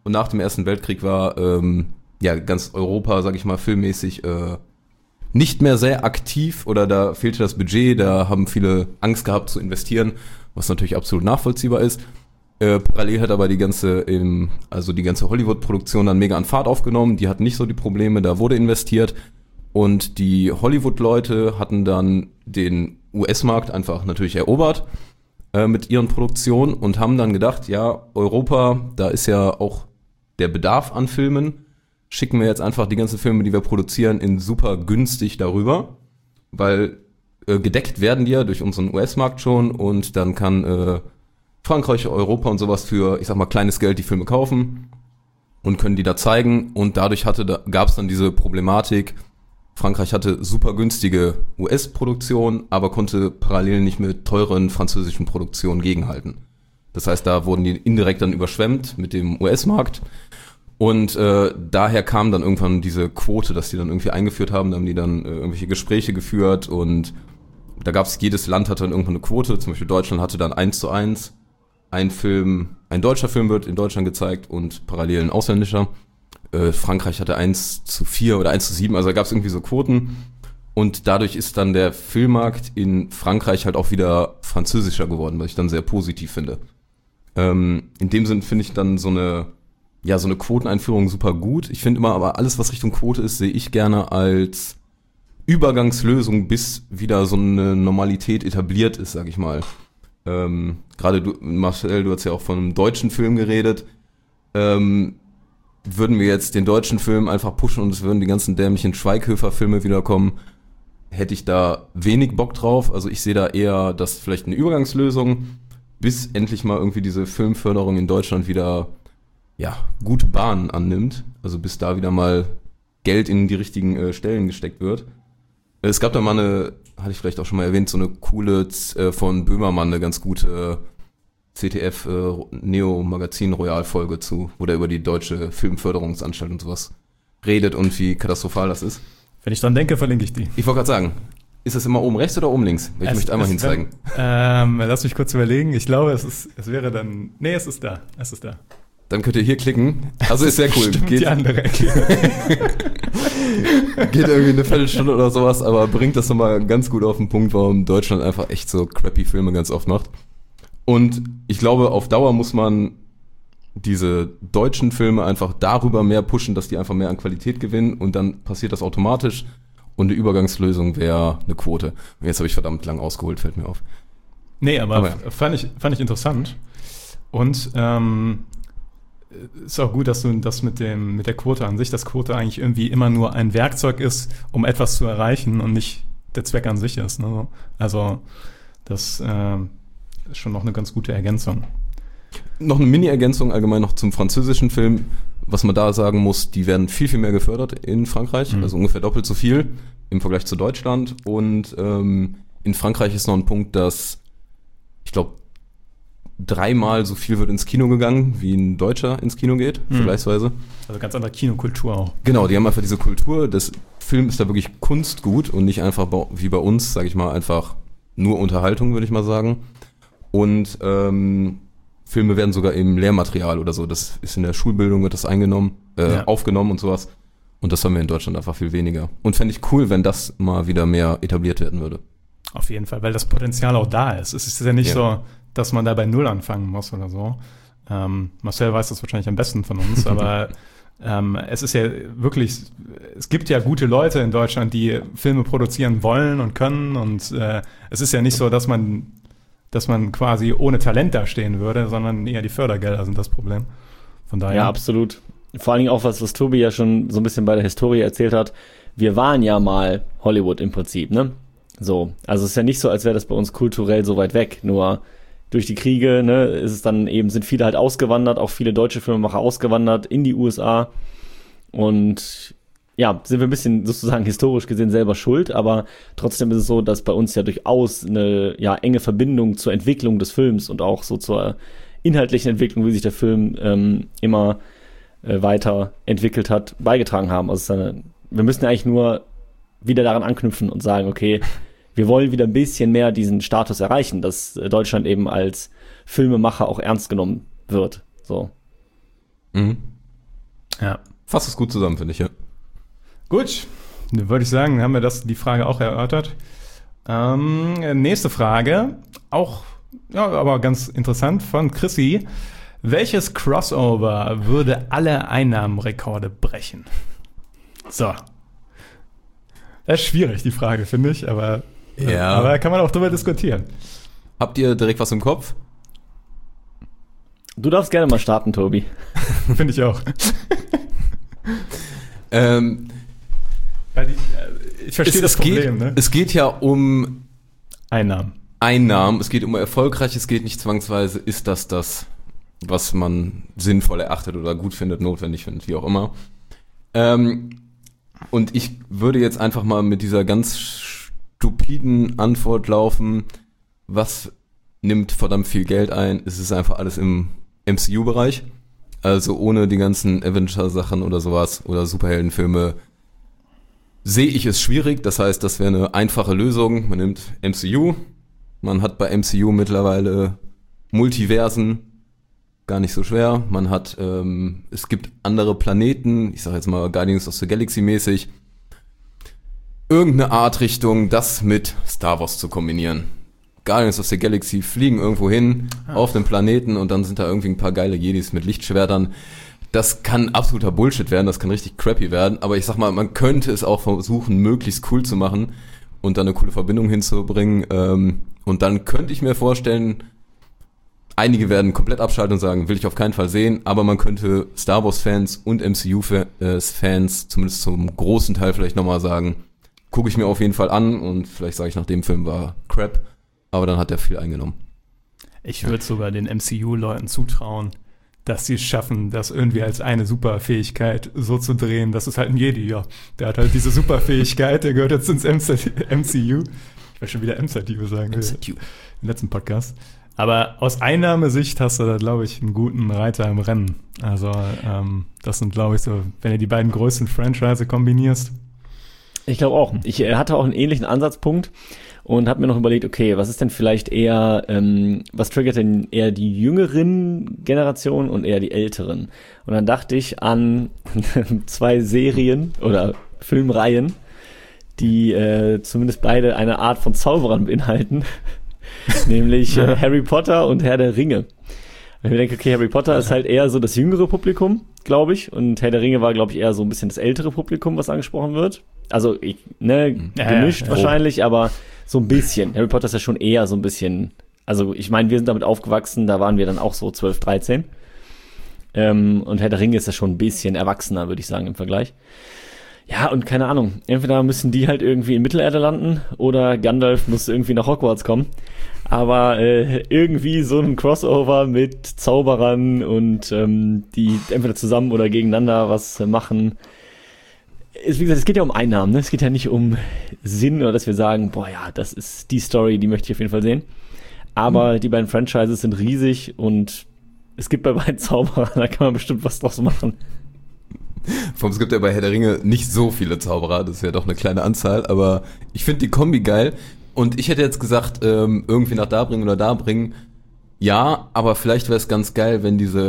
Und nach dem Ersten Weltkrieg war ganz Europa, sag ich mal, filmmäßig nicht mehr sehr aktiv oder da fehlte das Budget, da haben viele Angst gehabt zu investieren, was natürlich absolut nachvollziehbar ist. Parallel hat aber die ganze Hollywood-Produktion dann mega an Fahrt aufgenommen, die hatten nicht so die Probleme, da wurde investiert und die Hollywood-Leute hatten dann den US-Markt einfach natürlich erobert mit ihren Produktionen und haben dann gedacht, ja, Europa, da ist ja auch der Bedarf an Filmen, schicken wir jetzt einfach die ganzen Filme, die wir produzieren, in super günstig darüber, weil gedeckt werden die ja durch unseren US-Markt schon und dann kann Frankreich, Europa und sowas für, ich sag mal, kleines Geld die Filme kaufen und können die da zeigen und dadurch gab es dann diese Problematik, Frankreich hatte super günstige US-Produktion, aber konnte parallel nicht mit teuren französischen Produktionen gegenhalten. Das heißt, da wurden die indirekt dann überschwemmt mit dem US-Markt und daher kam dann irgendwann diese Quote, dass die dann irgendwie eingeführt haben, da haben die dann irgendwelche Gespräche geführt und da gab's, jedes Land hatte dann irgendwann eine Quote, zum Beispiel Deutschland hatte dann 1:1, ein deutscher Film wird in Deutschland gezeigt und parallel ein ausländischer. Frankreich hatte 1:4 oder 1:7, also da gab's irgendwie so Quoten und dadurch ist dann der Filmmarkt in Frankreich halt auch wieder französischer geworden, was ich dann sehr positiv finde. In dem Sinn finde ich dann so eine Quoteneinführung super gut. Ich finde immer, aber alles, was Richtung Quote ist, sehe ich gerne als Übergangslösung, bis wieder so eine Normalität etabliert ist, sag ich mal. Gerade du, Marcel, du hast ja auch von einem deutschen Film geredet. Würden wir jetzt den deutschen Film einfach pushen und es würden die ganzen dämlichen Schweighöfer-Filme wiederkommen, hätte ich da wenig Bock drauf. Also ich sehe da eher, dass vielleicht eine Übergangslösung, bis endlich mal irgendwie diese Filmförderung in Deutschland wieder gute Bahnen annimmt. Also bis da wieder mal Geld in die richtigen Stellen gesteckt wird. Es gab da mal hatte ich vielleicht auch schon mal erwähnt, so eine coole von Böhmermann, eine ganz gute ZDF Neo Magazin Royal Folge zu, wo der über die deutsche Filmförderungsanstalt und sowas redet und wie katastrophal das ist. Wenn ich dran denke, verlinke ich die. Ich wollte gerade sagen, ist es immer oben rechts oder oben links? Ich möchte einmal hinzeigen. Lass mich kurz überlegen. Ich glaube, es wäre dann, nee, es ist da. Dann könnt ihr hier klicken. Also ist sehr cool. Geht die andere Ecke. Geht irgendwie eine Viertelstunde oder sowas, aber bringt das nochmal ganz gut auf den Punkt, warum Deutschland einfach echt so crappy Filme ganz oft macht. Und ich glaube, auf Dauer muss man diese deutschen Filme einfach darüber mehr pushen, dass die einfach mehr an Qualität gewinnen und dann passiert das automatisch und eine Übergangslösung wäre eine Quote. Und jetzt habe ich verdammt lang ausgeholt, fällt mir auf. Nee, aber fand ich interessant. Und ist auch gut, dass du das mit der Quote an sich, dass Quote eigentlich irgendwie immer nur ein Werkzeug ist, um etwas zu erreichen und nicht der Zweck an sich ist. Ne? Also das ist schon noch eine ganz gute Ergänzung. Noch eine Mini-Ergänzung allgemein noch zum französischen Film. Was man da sagen muss, die werden viel, viel mehr gefördert in Frankreich, also ungefähr doppelt so viel im Vergleich zu Deutschland. Und in Frankreich ist noch ein Punkt, dass ich glaube 3-mal so viel wird ins Kino gegangen, wie ein Deutscher ins Kino geht, vergleichsweise. Also ganz andere Kinokultur auch. Genau, die haben einfach diese Kultur. Das Film ist da wirklich Kunstgut und nicht einfach wie bei uns, sage ich mal, einfach nur Unterhaltung, würde ich mal sagen. Und Filme werden sogar im Lehrmaterial oder so, das ist in der Schulbildung, wird das aufgenommen und sowas. Und das haben wir in Deutschland einfach viel weniger. Und fände ich cool, wenn das mal wieder mehr etabliert werden würde. Auf jeden Fall, weil das Potenzial auch da ist. Es ist ja nicht so, dass man da bei Null anfangen muss oder so. Marcel weiß das wahrscheinlich am besten von uns, aber es ist ja wirklich, es gibt ja gute Leute in Deutschland, die Filme produzieren wollen und können und es ist ja nicht so, dass man quasi ohne Talent dastehen würde, sondern eher die Fördergelder sind das Problem. Von daher. Ja, absolut. Vor allen Dingen auch was Tobi ja schon so ein bisschen bei der Historie erzählt hat. Wir waren ja mal Hollywood im Prinzip, ne? So. Also es ist ja nicht so, als wäre das bei uns kulturell so weit weg. Nur durch die Kriege, ne, ist es dann eben, sind viele halt ausgewandert, auch viele deutsche Filmemacher ausgewandert in die USA. Und ja, sind wir ein bisschen sozusagen historisch gesehen selber schuld, aber trotzdem ist es so, dass bei uns ja durchaus eine enge Verbindung zur Entwicklung des Films und auch so zur inhaltlichen Entwicklung, wie sich der Film immer weiter entwickelt hat, beigetragen haben. Also wir müssen eigentlich nur wieder daran anknüpfen und sagen, okay, wir wollen wieder ein bisschen mehr diesen Status erreichen, dass Deutschland eben als Filmemacher auch ernst genommen wird. So. Mhm. Ja. Fasst es gut zusammen, finde ich, ja. Gut, dann würde ich sagen, haben wir die Frage auch erörtert. Nächste Frage, auch, ja, aber ganz interessant, von Chrissy. Welches Crossover würde alle Einnahmenrekorde brechen? So. Das ist schwierig, die Frage, finde ich, aber kann man auch drüber diskutieren. Habt ihr direkt was im Kopf? Du darfst gerne mal starten, Tobi. Finde ich auch. Ich verstehe das Problem, ne? Es geht ja um Einnahmen. Es geht um erfolgreich, es geht nicht zwangsweise, ist das, was man sinnvoll erachtet oder gut findet, notwendig findet, wie auch immer. Und ich würde jetzt einfach mal mit dieser ganz stupiden Antwort laufen, was nimmt verdammt viel Geld ein? Es ist einfach alles im MCU-Bereich. Also ohne die ganzen Avenger-Sachen oder sowas oder Superheldenfilme sehe ich es schwierig. Das heißt, das wäre eine einfache Lösung. Man nimmt MCU. Man hat bei MCU mittlerweile Multiversen. Gar nicht so schwer. Man hat, es gibt andere Planeten. Ich sage jetzt mal Guardians of the Galaxy mäßig. Irgendeine Art Richtung, das mit Star Wars zu kombinieren. Guardians of the Galaxy fliegen irgendwo hin auf den Planeten und dann sind da irgendwie ein paar geile Jedis mit Lichtschwertern. Das kann absoluter Bullshit werden, das kann richtig crappy werden, aber ich sag mal, man könnte es auch versuchen, möglichst cool zu machen und dann eine coole Verbindung hinzubringen. Und dann könnte ich mir vorstellen, einige werden komplett abschalten und sagen, will ich auf keinen Fall sehen, aber man könnte Star Wars-Fans und MCU-Fans zumindest zum großen Teil vielleicht nochmal sagen, gucke ich mir auf jeden Fall an und vielleicht sage ich, nach dem Film war crap. Aber dann hat er viel eingenommen. Ich würde sogar den MCU-Leuten zutrauen, dass sie es schaffen, das irgendwie als eine Superfähigkeit so zu drehen. Das ist halt ein Jedi, ja. Der hat halt diese Superfähigkeit, der gehört jetzt ins MCU. Ich will schon wieder MCU sagen. MCU. Im letzten Podcast. Aber aus Einnahmesicht hast du da, glaube ich, einen guten Reiter im Rennen. Also das sind, glaube ich, so, wenn du die beiden größten Franchise kombinierst. Ich glaube auch. Ich hatte auch einen ähnlichen Ansatzpunkt. Und habe mir noch überlegt, okay, was ist denn vielleicht eher, was triggert denn eher die jüngeren Generationen und eher die älteren? Und dann dachte ich an 2 Serien oder Filmreihen, die zumindest beide eine Art von Zauberern beinhalten, nämlich Harry Potter und Herr der Ringe. Und ich mir denke, okay, Harry Potter ist halt eher so das jüngere Publikum, glaube ich, und Herr der Ringe war, glaube ich, eher so ein bisschen das ältere Publikum, was angesprochen wird. Also, gemischt wahrscheinlich, aber so ein bisschen. Harry Potter ist ja schon eher so ein bisschen, also ich meine, wir sind damit aufgewachsen, da waren wir dann auch so 12, 13. Und Herr der Ringe ist ja schon ein bisschen erwachsener, würde ich sagen, im Vergleich. Ja, und keine Ahnung, entweder müssen die halt irgendwie in Mittelerde landen oder Gandalf muss irgendwie nach Hogwarts kommen. Aber irgendwie so ein Crossover mit Zauberern und die entweder zusammen oder gegeneinander was machen. Wie gesagt, es geht ja um Einnahmen, ne? Es geht ja nicht um Sinn oder dass wir sagen, boah ja, das ist die Story, die möchte ich auf jeden Fall sehen. Aber die beiden Franchises sind riesig und es gibt bei beiden Zauberer, da kann man bestimmt was draus machen. Vor allem, es gibt ja bei Herr der Ringe nicht so viele Zauberer, das ist ja doch eine kleine Anzahl, aber ich finde die Kombi geil und ich hätte jetzt gesagt, irgendwie nach da bringen oder da bringen, ja, aber vielleicht wäre es ganz geil,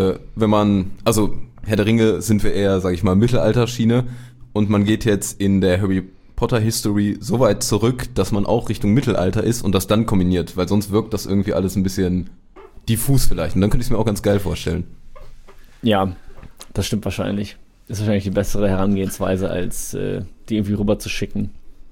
also Herr der Ringe sind wir eher, sag ich mal, Mittelalterschiene und man geht jetzt in der Harry Potter History so weit zurück, dass man auch Richtung Mittelalter ist und das dann kombiniert, weil sonst wirkt das irgendwie alles ein bisschen diffus vielleicht und dann könnte ich es mir auch ganz geil vorstellen. Ja, das stimmt wahrscheinlich. Das ist wahrscheinlich die bessere Herangehensweise, als die irgendwie rüber zu schicken.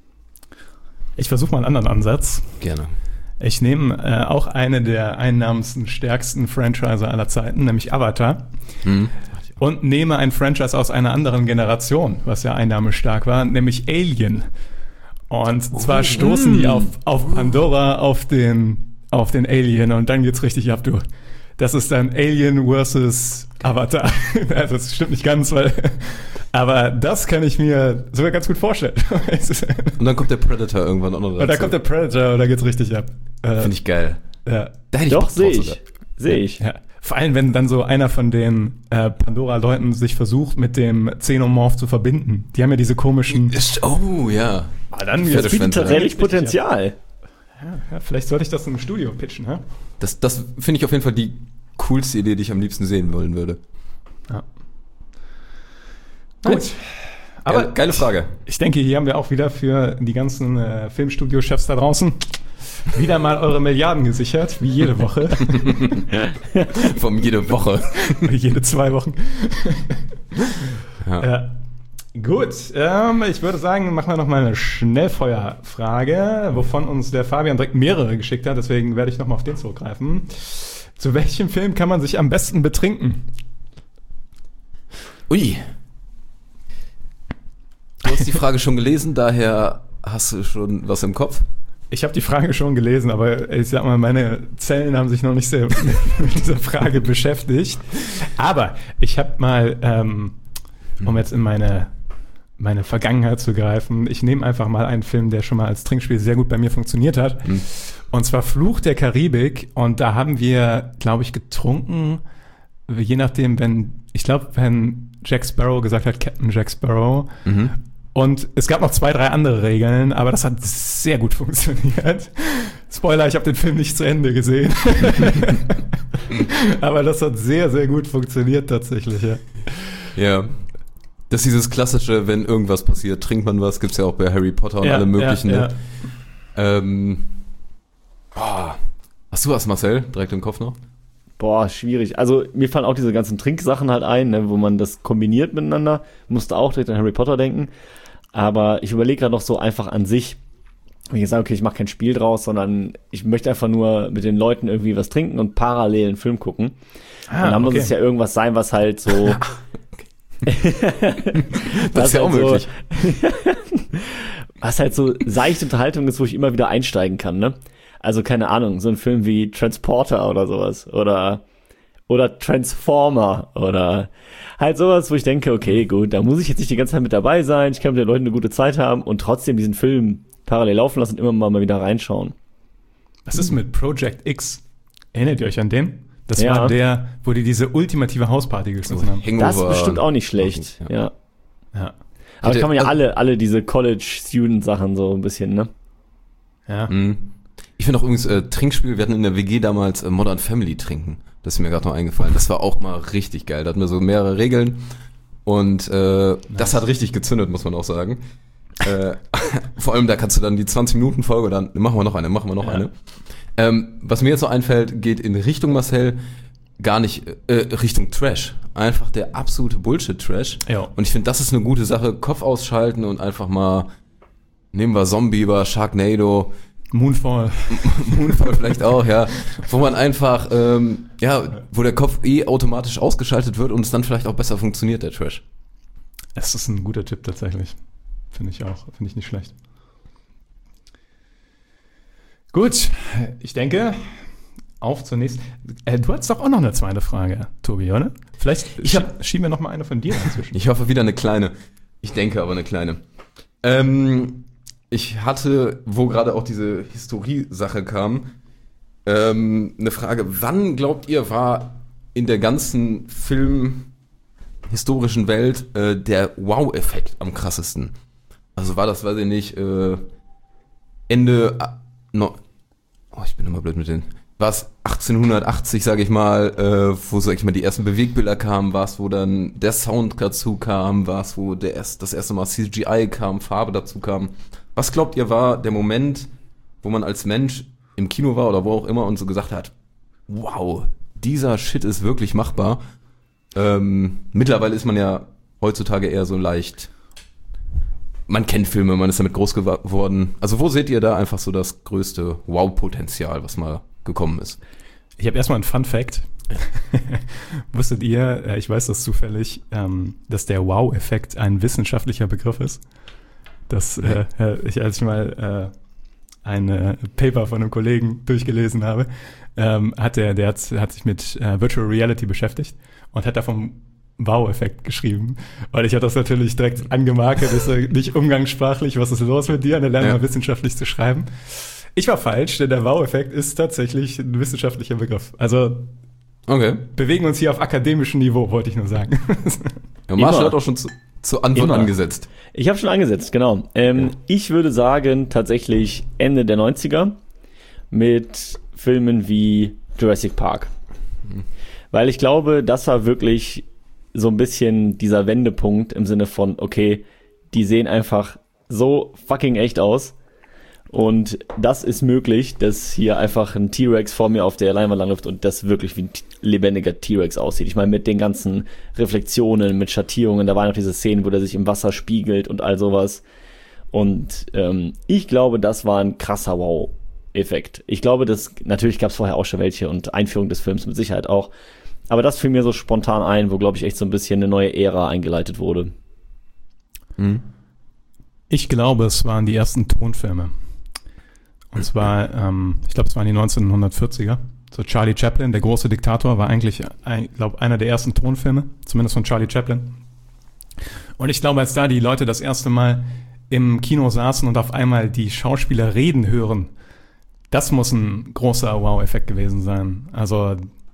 Ich versuche mal einen anderen Ansatz. Gerne. Ich nehme auch eine der einnahmsstärksten Franchise aller Zeiten, nämlich Avatar. Und nehme ein Franchise aus einer anderen Generation, was ja einnahmestark war, nämlich Alien. Und zwar stoßen die auf Pandora, auf den Alien und dann geht's richtig ab, du. Das ist dann Alien versus Avatar. Also das stimmt nicht ganz, aber das kann ich mir sogar ganz gut vorstellen. Und dann kommt der Predator irgendwann auch noch dazu. Und dann kommt der Predator und da geht's richtig ab. Finde ich geil. Ja. Da hätte ich Doch, Bock drauf sogar. Sehe ich. Ja. Vor allem, wenn dann so einer von den Pandora-Leuten sich versucht, mit dem Xenomorph zu verbinden. Die haben ja diese komischen... Oh, ja. Dann das bietet tatsächlich Potenzial. Ja, vielleicht sollte ich das im Studio pitchen, ha? Das finde ich auf jeden Fall die coolste Idee, die ich am liebsten sehen wollen würde. Ja. Gut. Aber geile Frage. Ich denke, hier haben wir auch wieder für die ganzen Filmstudio-Chefs da draußen wieder mal eure Milliarden gesichert, wie jede Woche. Jede Woche. Jede 2 Wochen. Ja. Gut, ich würde sagen, machen wir noch mal eine Schnellfeuerfrage, wovon uns der Fabian direkt mehrere geschickt hat, deswegen werde ich noch mal auf den zurückgreifen. Zu welchem Film kann man sich am besten betrinken? Ui. Du hast die Frage schon gelesen, daher hast du schon was im Kopf? Ich habe die Frage schon gelesen, aber ich sag mal, meine Zellen haben sich noch nicht sehr mit dieser Frage beschäftigt. Aber ich habe mal, um jetzt in meine Vergangenheit zu greifen, ich nehme einfach mal einen Film, der schon mal als Trinkspiel sehr gut bei mir funktioniert hat. Und zwar Fluch der Karibik. Und da haben wir, glaube ich, getrunken, je nachdem, wenn Jack Sparrow gesagt hat, Captain Jack Sparrow. Und es gab noch 2, 3 andere Regeln, aber das hat sehr gut funktioniert. Spoiler, ich habe den Film nicht zu Ende gesehen. Aber das hat sehr, sehr gut funktioniert tatsächlich. Ja. Das ist dieses klassische, wenn irgendwas passiert, trinkt man was, gibt's ja auch bei Harry Potter und alle möglichen. Ja. Hast du was, Marcel, direkt im Kopf noch? Boah, schwierig. Also mir fallen auch diese ganzen Trinksachen halt ein, ne, wo man das kombiniert miteinander. Musste auch direkt an Harry Potter denken. Aber ich überlege gerade noch so einfach an sich, wenn ich sage, okay, ich mache kein Spiel draus, sondern ich möchte einfach nur mit den Leuten irgendwie was trinken und parallel einen Film gucken. Und dann muss es ja irgendwas sein, was halt so... Das ist ja auch möglich. Was halt so seichte Unterhaltung ist, wo ich immer wieder einsteigen kann, ne? Also keine Ahnung, so ein Film wie Transporter oder sowas oder Transformer oder halt sowas, wo ich denke, okay, gut, da muss ich jetzt nicht die ganze Zeit mit dabei sein, ich kann mit den Leuten eine gute Zeit haben und trotzdem diesen Film parallel laufen lassen und immer mal wieder reinschauen. Was ist mit Project X? Erinnert ihr euch an den? Das war der, wo die diese ultimative Hausparty geschlossen haben. Hangover. Das ist bestimmt auch nicht schlecht, ja. Aber kann man ja alle diese College-Student-Sachen so ein bisschen, ne? Ja. Ich finde auch übrigens Trinkspiel, wir hatten in der WG damals Modern Family trinken. Das ist mir gerade noch eingefallen. Das war auch mal richtig geil. Da hatten wir so mehrere Regeln und das hat richtig gezündet, muss man auch sagen. Vor allem, da kannst du dann die 20-Minuten-Folge, dann machen wir noch eine. Was mir jetzt noch einfällt, geht in Richtung Marcel, gar nicht Richtung Trash. Einfach der absolute Bullshit-Trash. Ja. Und ich finde, das ist eine gute Sache. Kopf ausschalten und einfach mal, nehmen wir Zombie über Sharknado. Moonfall vielleicht auch, ja. Wo man einfach, wo der Kopf automatisch ausgeschaltet wird und es dann vielleicht auch besser funktioniert, der Trash. Das ist ein guter Tipp tatsächlich. Finde ich auch. Finde ich nicht schlecht. Gut, ich denke, auf zur nächsten. Du hattest doch auch noch eine zweite Frage, Tobi, oder? Vielleicht schieben wir noch mal eine von dir dazwischen. Ich hoffe wieder eine kleine. Ich denke aber eine kleine. Ich hatte, wo gerade auch diese Historie-Sache kam, eine Frage. Wann, glaubt ihr, war in der ganzen filmhistorischen Welt der Wow-Effekt am krassesten? Also war das, weiß ich nicht, Ende... ich bin immer blöd mit denen. War es 1880, sage ich mal, wo, sag ich mal, die ersten Bewegbilder kamen, war es, wo dann der Sound dazu kam, war es, wo das erste Mal CGI kam, Farbe dazu kam. Was glaubt ihr, war der Moment, wo man als Mensch im Kino war oder wo auch immer und so gesagt hat, wow, dieser Shit ist wirklich machbar. Mittlerweile ist man ja heutzutage eher so leicht, man kennt Filme, man ist damit groß geworden. Also wo seht ihr da einfach so das größte Wow-Potenzial, was mal gekommen ist? Ich habe erstmal einen Fun-Fact. Wusstet ihr, ich weiß das zufällig, dass der Wow-Effekt ein wissenschaftlicher Begriff ist? Als ich mal ein Paper von einem Kollegen durchgelesen habe, hat sich mit Virtual Reality beschäftigt und hat da vom Wow-Effekt geschrieben. Und ich habe das natürlich direkt angemarkt, das ist nicht umgangssprachlich, was ist los mit dir? Dann lernen wir wissenschaftlich zu schreiben. Ich war falsch, denn der Wow-Effekt ist tatsächlich ein wissenschaftlicher Begriff. Also bewegen uns hier auf akademischem Niveau, wollte ich nur sagen. Ja, Marshall hat auch schon zur Antwort angesetzt. Ich habe schon angesetzt, genau. Ich würde sagen, tatsächlich Ende der 90er mit Filmen wie Jurassic Park. Weil ich glaube, das war wirklich so ein bisschen dieser Wendepunkt im Sinne von, okay, die sehen einfach so fucking echt aus. Und das ist möglich, dass hier einfach ein T-Rex vor mir auf der Leinwand langläuft und das wirklich wie ein lebendiger T-Rex aussieht. Ich meine, mit den ganzen Reflexionen, mit Schattierungen, da waren noch diese Szenen, wo der sich im Wasser spiegelt und all sowas. Und ich glaube, das war ein krasser Wow-Effekt. Ich glaube, natürlich gab es vorher auch schon welche und Einführung des Films mit Sicherheit auch. Aber das fiel mir so spontan ein, wo, glaube ich, echt so ein bisschen eine neue Ära eingeleitet wurde. Ich glaube, es waren die ersten Tonfilme. Und zwar, ich glaube, es waren die 1940er. So Charlie Chaplin, der große Diktator, war eigentlich, glaube einer der ersten Tonfilme, zumindest von Charlie Chaplin. Und ich glaube, als da die Leute das erste Mal im Kino saßen und auf einmal die Schauspieler reden hören, das muss ein großer Wow-Effekt gewesen sein. Also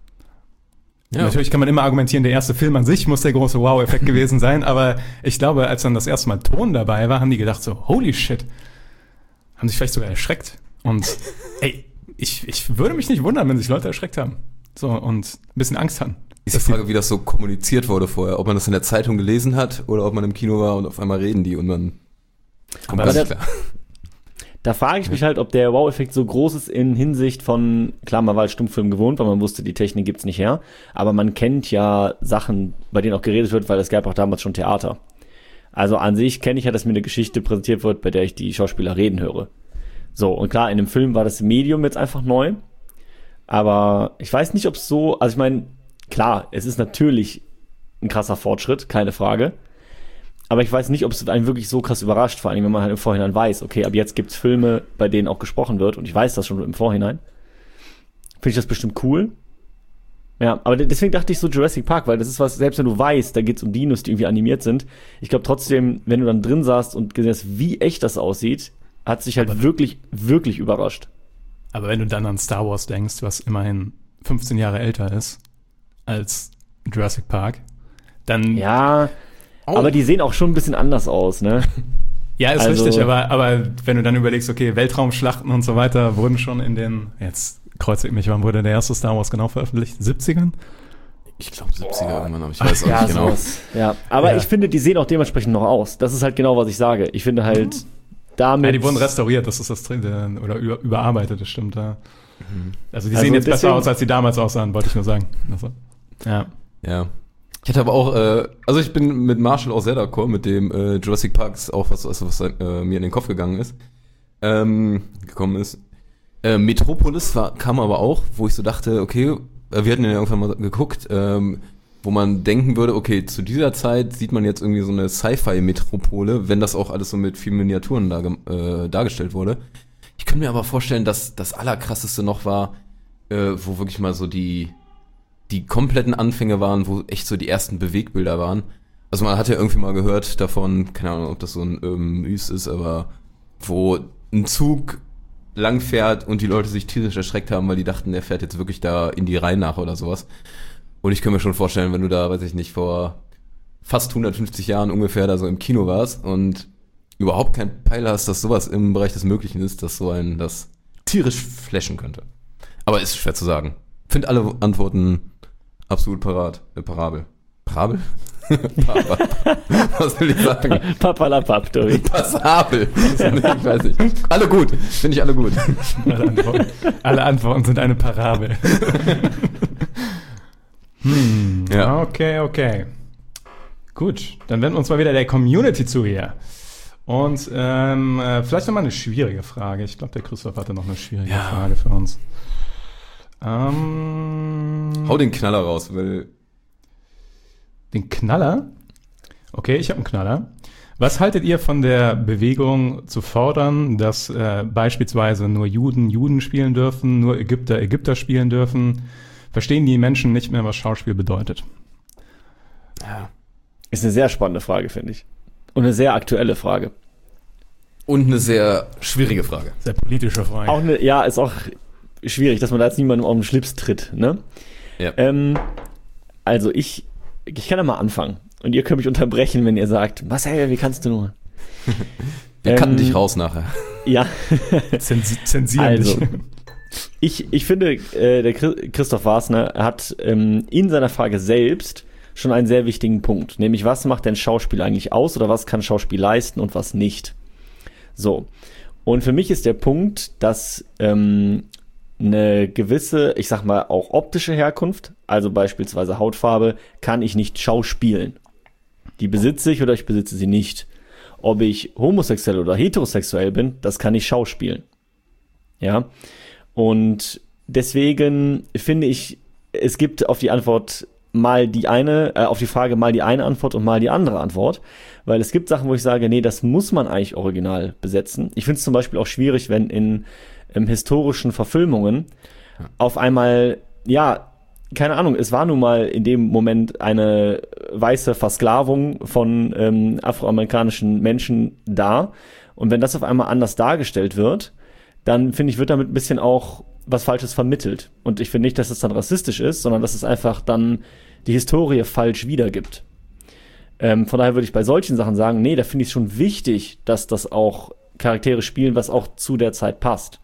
natürlich kann man immer argumentieren, der erste Film an sich muss der große Wow-Effekt gewesen sein, aber ich glaube, als dann das erste Mal Ton dabei war, haben die gedacht so, holy shit, haben sich vielleicht sogar erschreckt. Und ey, ich würde mich nicht wundern, wenn sich Leute erschreckt haben. So, und ein bisschen Angst hatten. Ist die Frage, wie das so kommuniziert wurde vorher. Ob man das in der Zeitung gelesen hat oder ob man im Kino war und auf einmal reden die und man kommt gar nicht klar. Da frage ich mich halt, ob der Wow-Effekt so groß ist in Hinsicht von, klar, man war als Stummfilm gewohnt, weil man wusste, die Technik gibt's nicht her, aber man kennt ja Sachen, bei denen auch geredet wird, weil es gab auch damals schon Theater. Also an sich kenne ich ja, dass mir eine Geschichte präsentiert wird, bei der ich die Schauspieler reden höre. So, und klar, in dem Film war das Medium jetzt einfach neu, aber ich weiß nicht, ob es so, also ich meine, klar, es ist natürlich ein krasser Fortschritt, keine Frage, aber ich weiß nicht, ob es einen wirklich so krass überrascht, vor allem, wenn man halt im Vorhinein weiß, okay, ab jetzt gibt's Filme, bei denen auch gesprochen wird, und ich weiß das schon im Vorhinein. Finde ich das bestimmt cool. Ja, aber deswegen dachte ich so Jurassic Park, weil das ist was, selbst wenn du weißt, da geht's um Dinos, die irgendwie animiert sind, ich glaube trotzdem, wenn du dann drin saßt und gesehen hast, wie echt das aussieht, hat sich halt wirklich, wirklich überrascht. Aber wenn du dann an Star Wars denkst, was immerhin 15 Jahre älter ist als Jurassic Park, dann... Ja, aber die sehen auch schon ein bisschen anders aus, ne? Ja, ist also, richtig, aber wenn du dann überlegst, okay, Weltraumschlachten und so weiter wurden schon in den, jetzt kreuze ich mich, wann wurde der erste Star Wars genau veröffentlicht? 70ern? Ich glaube 70er irgendwann, aber ich weiß auch nicht genau. Sowas. Ja, aber ich finde, die sehen auch dementsprechend noch aus. Das ist halt genau, was ich sage. Ich finde halt damit... Ja, die wurden restauriert, das ist das oder überarbeitet, das stimmt. Ja. Also die sehen jetzt besser aus, als die damals aussahen, wollte ich nur sagen. Also, ja. Ich hatte aber auch, also ich bin mit Marshall auch sehr d'accord, mit dem Jurassic Park ist auch was mir in den Kopf gekommen ist. Metropolis kam aber auch, wo ich so dachte, okay, wir hatten ja irgendwann mal geguckt, wo man denken würde, okay, zu dieser Zeit sieht man jetzt irgendwie so eine Sci-Fi-Metropole, wenn das auch alles so mit vielen Miniaturen dargestellt wurde. Ich könnte mir aber vorstellen, dass das Allerkrasseste noch war, wo wirklich mal so die kompletten Anfänge waren, wo echt so die ersten Bewegbilder waren. Also man hat ja irgendwie mal gehört davon, keine Ahnung, ob das so ein Myth ist, aber wo ein Zug langfährt und die Leute sich tierisch erschreckt haben, weil die dachten, der fährt jetzt wirklich da in die Reihe nach oder sowas. Und ich kann mir schon vorstellen, wenn du da, weiß ich nicht, vor fast 150 Jahren ungefähr da so im Kino warst und überhaupt kein Peil hast, dass sowas im Bereich des Möglichen ist, dass so einen das tierisch flashen könnte. Aber ist schwer zu sagen. Finde alle Antworten absolut parabel. Parabel? Was will ich sagen? Papalapap, Tobi. Passabel. Ich weiß nicht. Alle gut. Finde ich alle gut. Alle Antworten sind eine Parabel. Ja. Okay. Gut, dann wenden wir uns mal wieder der Community zu hier. Und vielleicht nochmal eine schwierige Frage. Ich glaube, der Christoph hatte noch eine schwierige Frage für uns. Hau den Knaller raus, weil... Den Knaller? Okay, ich habe einen Knaller. Was haltet ihr von der Bewegung zu fordern, dass beispielsweise nur Juden spielen dürfen, nur Ägypter spielen dürfen? Verstehen die Menschen nicht mehr, was Schauspiel bedeutet? Ja. Ist eine sehr spannende Frage, finde ich. Und eine sehr aktuelle Frage. Und eine sehr schwierige Frage. Sehr politische Frage. Auch ist auch schwierig, dass man da jetzt niemandem auf den Schlips tritt, ne? Ja. Also ich kann ja mal anfangen. Und ihr könnt mich unterbrechen, wenn ihr sagt, Marcel, wie kannst du nur? Wir cutten dich raus nachher. Ja. Zensieren dich. Ich finde, der Christoph Wasner hat in seiner Frage selbst schon einen sehr wichtigen Punkt. Nämlich, was macht denn Schauspiel eigentlich aus oder was kann Schauspiel leisten und was nicht? So. Und für mich ist der Punkt, dass eine gewisse, ich sag mal, auch optische Herkunft, also beispielsweise Hautfarbe, kann ich nicht schauspielen. Die besitze ich oder ich besitze sie nicht. Ob ich homosexuell oder heterosexuell bin, das kann ich schauspielen. Ja. Und deswegen finde ich, es gibt auf die Antwort mal die eine, auf die Frage mal die eine Antwort und mal die andere Antwort, weil es gibt Sachen, wo ich sage, nee, das muss man eigentlich original besetzen. Ich finde es zum Beispiel auch schwierig, wenn in historischen Verfilmungen auf einmal, ja, keine Ahnung, es war nun mal in dem Moment eine weiße Versklavung von afroamerikanischen Menschen da, und wenn das auf einmal anders dargestellt wird, dann finde ich, wird damit ein bisschen auch was Falsches vermittelt. Und ich finde nicht, dass es dann rassistisch ist, sondern dass es einfach dann die Historie falsch wiedergibt. Von daher würde ich bei solchen Sachen sagen, nee, da finde ich es schon wichtig, dass das auch Charaktere spielen, was auch zu der Zeit passt.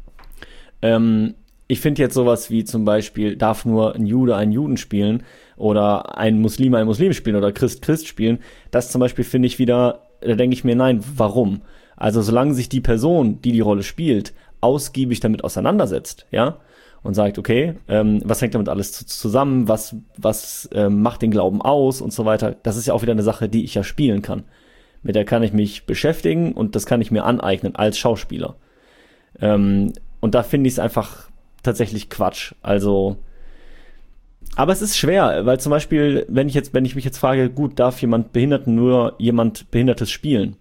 Ich finde jetzt sowas wie zum Beispiel, darf nur ein Jude einen Juden spielen oder ein Muslim einen Muslim spielen oder Christ spielen, das zum Beispiel finde ich wieder, da denke ich mir, nein, warum? Also solange sich die Person, die Rolle spielt, ausgiebig damit auseinandersetzt, ja, und sagt, okay, was hängt damit alles zusammen, was macht den Glauben aus und so weiter, das ist ja auch wieder eine Sache, die ich ja spielen kann. Mit der kann ich mich beschäftigen und das kann ich mir aneignen als Schauspieler. Und da finde ich es einfach tatsächlich Quatsch. Also, aber es ist schwer, weil zum Beispiel, wenn ich mich jetzt frage, gut, darf jemand Behinderten nur jemand Behindertes spielen?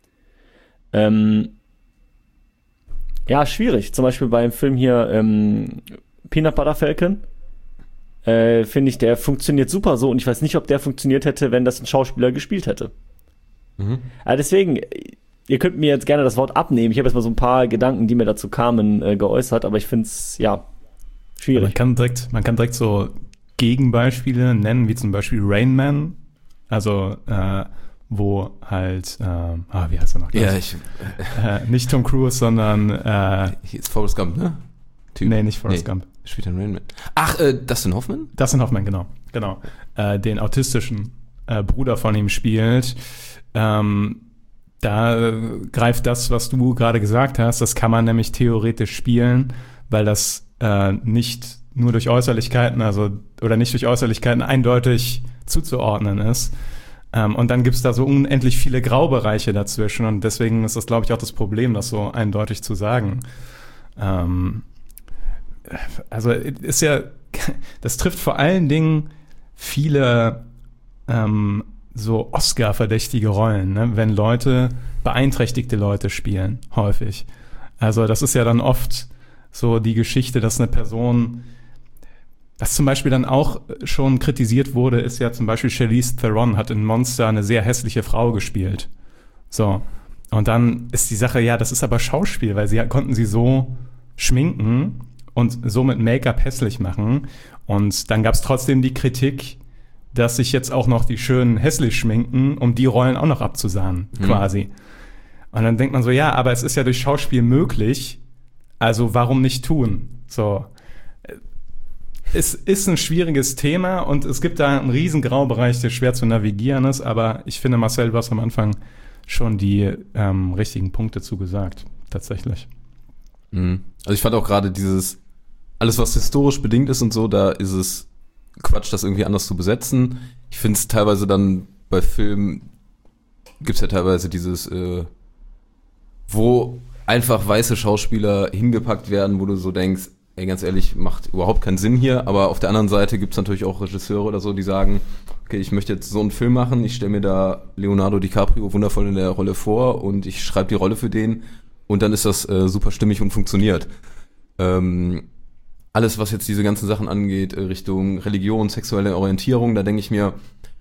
Ja, schwierig. Zum Beispiel beim Film hier Peanut Butter Falcon finde ich, der funktioniert super so und ich weiß nicht, ob der funktioniert hätte, wenn das ein Schauspieler gespielt hätte. Also deswegen, ihr könnt mir jetzt gerne das Wort abnehmen. Ich habe jetzt mal so ein paar Gedanken, die mir dazu kamen, geäußert, aber ich finde es, ja, schwierig. Man kann direkt so Gegenbeispiele nennen, wie zum Beispiel Rain Man. Also, wo halt, wie heißt er noch? Ja, nicht Tom Cruise, sondern hier ist Forrest Gump, ne? Typ. Nee, nicht Forrest Gump. Spielt ein Rain Man. Ach, Dustin Hoffman? Dustin Hoffman, genau. Den autistischen Bruder von ihm spielt. Da greift das, was du gerade gesagt hast, das kann man nämlich theoretisch spielen, weil das nicht nur durch Äußerlichkeiten, oder nicht durch Äußerlichkeiten eindeutig zuzuordnen ist. Und dann gibt's da so unendlich viele Graubereiche dazwischen und deswegen ist das, glaube ich, auch das Problem, das so eindeutig zu sagen. Also ist ja, das trifft vor allen Dingen viele so Oscar-verdächtige Rollen, ne? Wenn beeinträchtigte Leute spielen, häufig. Also das ist ja dann oft so die Geschichte, dass eine Person, was zum Beispiel dann auch schon kritisiert wurde, ist ja zum Beispiel Charlize Theron hat in Monster eine sehr hässliche Frau gespielt. So. Und dann ist die Sache, ja, das ist aber Schauspiel, weil konnten sie so schminken und so mit Make-up hässlich machen. Und dann gab es trotzdem die Kritik, dass sich jetzt auch noch die schönen hässlich schminken, um die Rollen auch noch abzusahnen, quasi. Und dann denkt man so, ja, aber es ist ja durch Schauspiel möglich, also warum nicht tun? So. Es ist ein schwieriges Thema und es gibt da einen riesen Graubereich, der schwer zu navigieren ist, aber ich finde, Marcel, du hast am Anfang schon die richtigen Punkte zugesagt, tatsächlich. Also ich fand auch gerade alles was historisch bedingt ist und so, da ist es Quatsch, das irgendwie anders zu besetzen. Ich finde es teilweise dann bei Filmen gibt's ja teilweise dieses, wo einfach weiße Schauspieler hingepackt werden, wo du so denkst, ey, ganz ehrlich, macht überhaupt keinen Sinn hier, aber auf der anderen Seite gibt's natürlich auch Regisseure oder so, die sagen, okay, ich möchte jetzt so einen Film machen, ich stelle mir da Leonardo DiCaprio wundervoll in der Rolle vor und ich schreibe die Rolle für den und dann ist das super stimmig und funktioniert. Alles, was jetzt diese ganzen Sachen angeht, Richtung Religion, sexuelle Orientierung, da denke ich mir,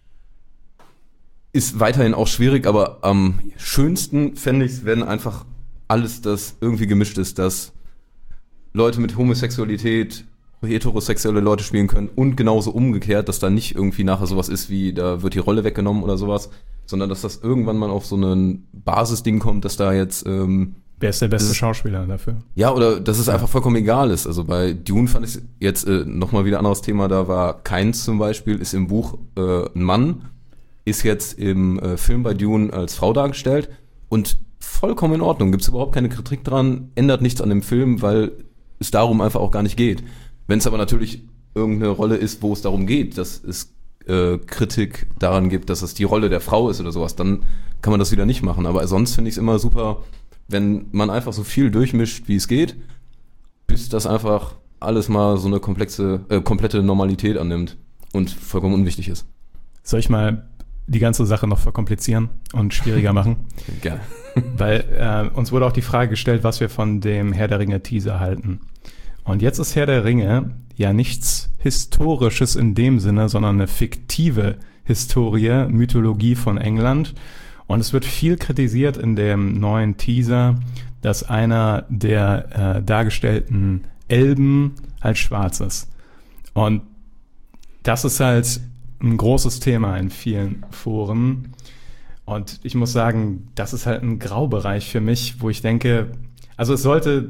ist weiterhin auch schwierig, aber am schönsten fände ich es, wenn einfach alles das irgendwie gemischt ist, dass Leute mit Homosexualität, heterosexuelle Leute spielen können und genauso umgekehrt, dass da nicht irgendwie nachher sowas ist wie, da wird die Rolle weggenommen oder sowas, sondern dass das irgendwann mal auf so ein Basisding kommt, dass da jetzt Wer ist der beste Schauspieler dafür? Ja, oder dass es einfach vollkommen egal ist. Also bei Dune fand ich jetzt nochmal wieder ein anderes Thema, da war Kynes zum Beispiel, ist im Buch ein Mann, ist jetzt im Film bei Dune als Frau dargestellt und vollkommen in Ordnung, gibt es überhaupt keine Kritik dran, ändert nichts an dem Film, weil es darum einfach auch gar nicht geht. Wenn es aber natürlich irgendeine Rolle ist, wo es darum geht, dass es Kritik daran gibt, dass es die Rolle der Frau ist oder sowas, dann kann man das wieder nicht machen. Aber sonst finde ich es immer super, wenn man einfach so viel durchmischt, wie es geht, bis das einfach alles mal so eine komplette Normalität annimmt und vollkommen unwichtig ist. Soll ich mal die ganze Sache noch verkomplizieren und schwieriger machen? Gerne. Weil uns wurde auch die Frage gestellt, was wir von dem Herr der Ringe Teaser halten. Und jetzt ist Herr der Ringe ja nichts Historisches in dem Sinne, sondern eine fiktive Historie, Mythologie von England. Und es wird viel kritisiert in dem neuen Teaser, dass einer der dargestellten Elben halt schwarz ist. Und das ist halt ein großes Thema in vielen Foren. Und ich muss sagen, das ist halt ein Graubereich für mich, wo ich denke, also es sollte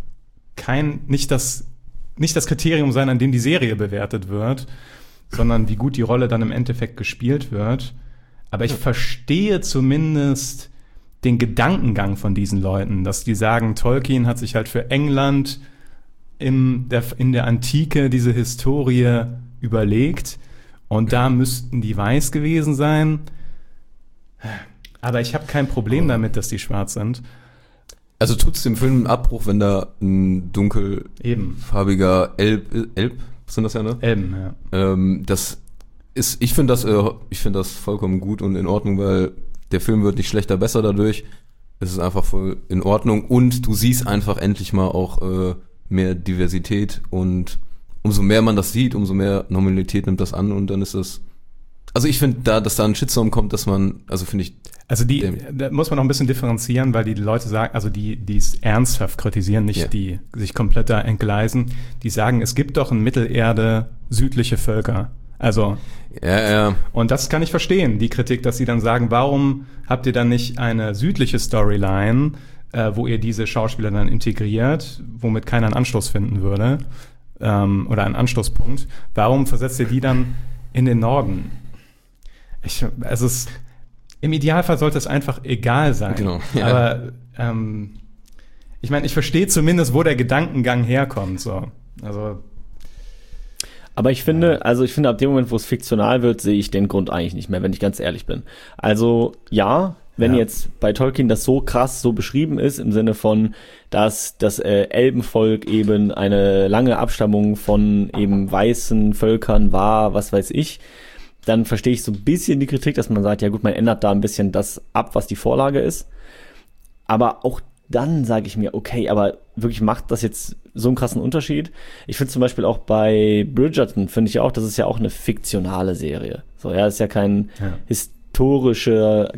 nicht das Kriterium sein, an dem die Serie bewertet wird, sondern wie gut die Rolle dann im Endeffekt gespielt wird. Aber ich verstehe zumindest den Gedankengang von diesen Leuten, dass die sagen, Tolkien hat sich halt für England in der Antike diese Historie überlegt und da müssten die weiß gewesen sein. Aber ich habe kein Problem damit, dass die schwarz sind. Also tut's dem Film einen Abbruch, wenn da ein dunkelfarbiger Elb sind das ja, ne? Elben, ja. Ich finde das vollkommen gut und in Ordnung, weil der Film wird nicht schlechter, besser dadurch. Es ist einfach voll in Ordnung und du siehst einfach endlich mal auch mehr Diversität und umso mehr man das sieht, umso mehr Normalität nimmt das an und dann ist das. Also ich finde, dass da ein Shitstorm kommt, dass man, finde ich. Also da muss man noch ein bisschen differenzieren, weil die Leute sagen, also die es ernsthaft kritisieren, nicht die sich komplett da entgleisen, die sagen, es gibt doch in Mittelerde südliche Völker. Also, und das kann ich verstehen, die Kritik, dass sie dann sagen, warum habt ihr dann nicht eine südliche Storyline, wo ihr diese Schauspieler dann integriert, womit keiner einen Anschluss finden würde, oder einen Anschlusspunkt. Warum versetzt ihr die dann in den Norden? Im Idealfall sollte es einfach egal sein. Genau, ja. Aber ich meine, ich verstehe zumindest, wo der Gedankengang herkommt. So. Also, aber ich finde, ab dem Moment, wo es fiktional wird, sehe ich den Grund eigentlich nicht mehr, wenn ich ganz ehrlich bin. Also ja, wenn jetzt bei Tolkien das so krass so beschrieben ist, im Sinne von, dass das Elbenvolk eben eine lange Abstammung von eben weißen Völkern war, was weiß ich, dann verstehe ich so ein bisschen die Kritik, dass man sagt, ja gut, man ändert da ein bisschen das ab, was die Vorlage ist. Aber auch dann sage ich mir, okay, aber wirklich macht das jetzt so einen krassen Unterschied? Ich finde zum Beispiel auch bei Bridgerton, finde ich auch, das ist ja auch eine fiktionale Serie. So, ja, ist ja keine historische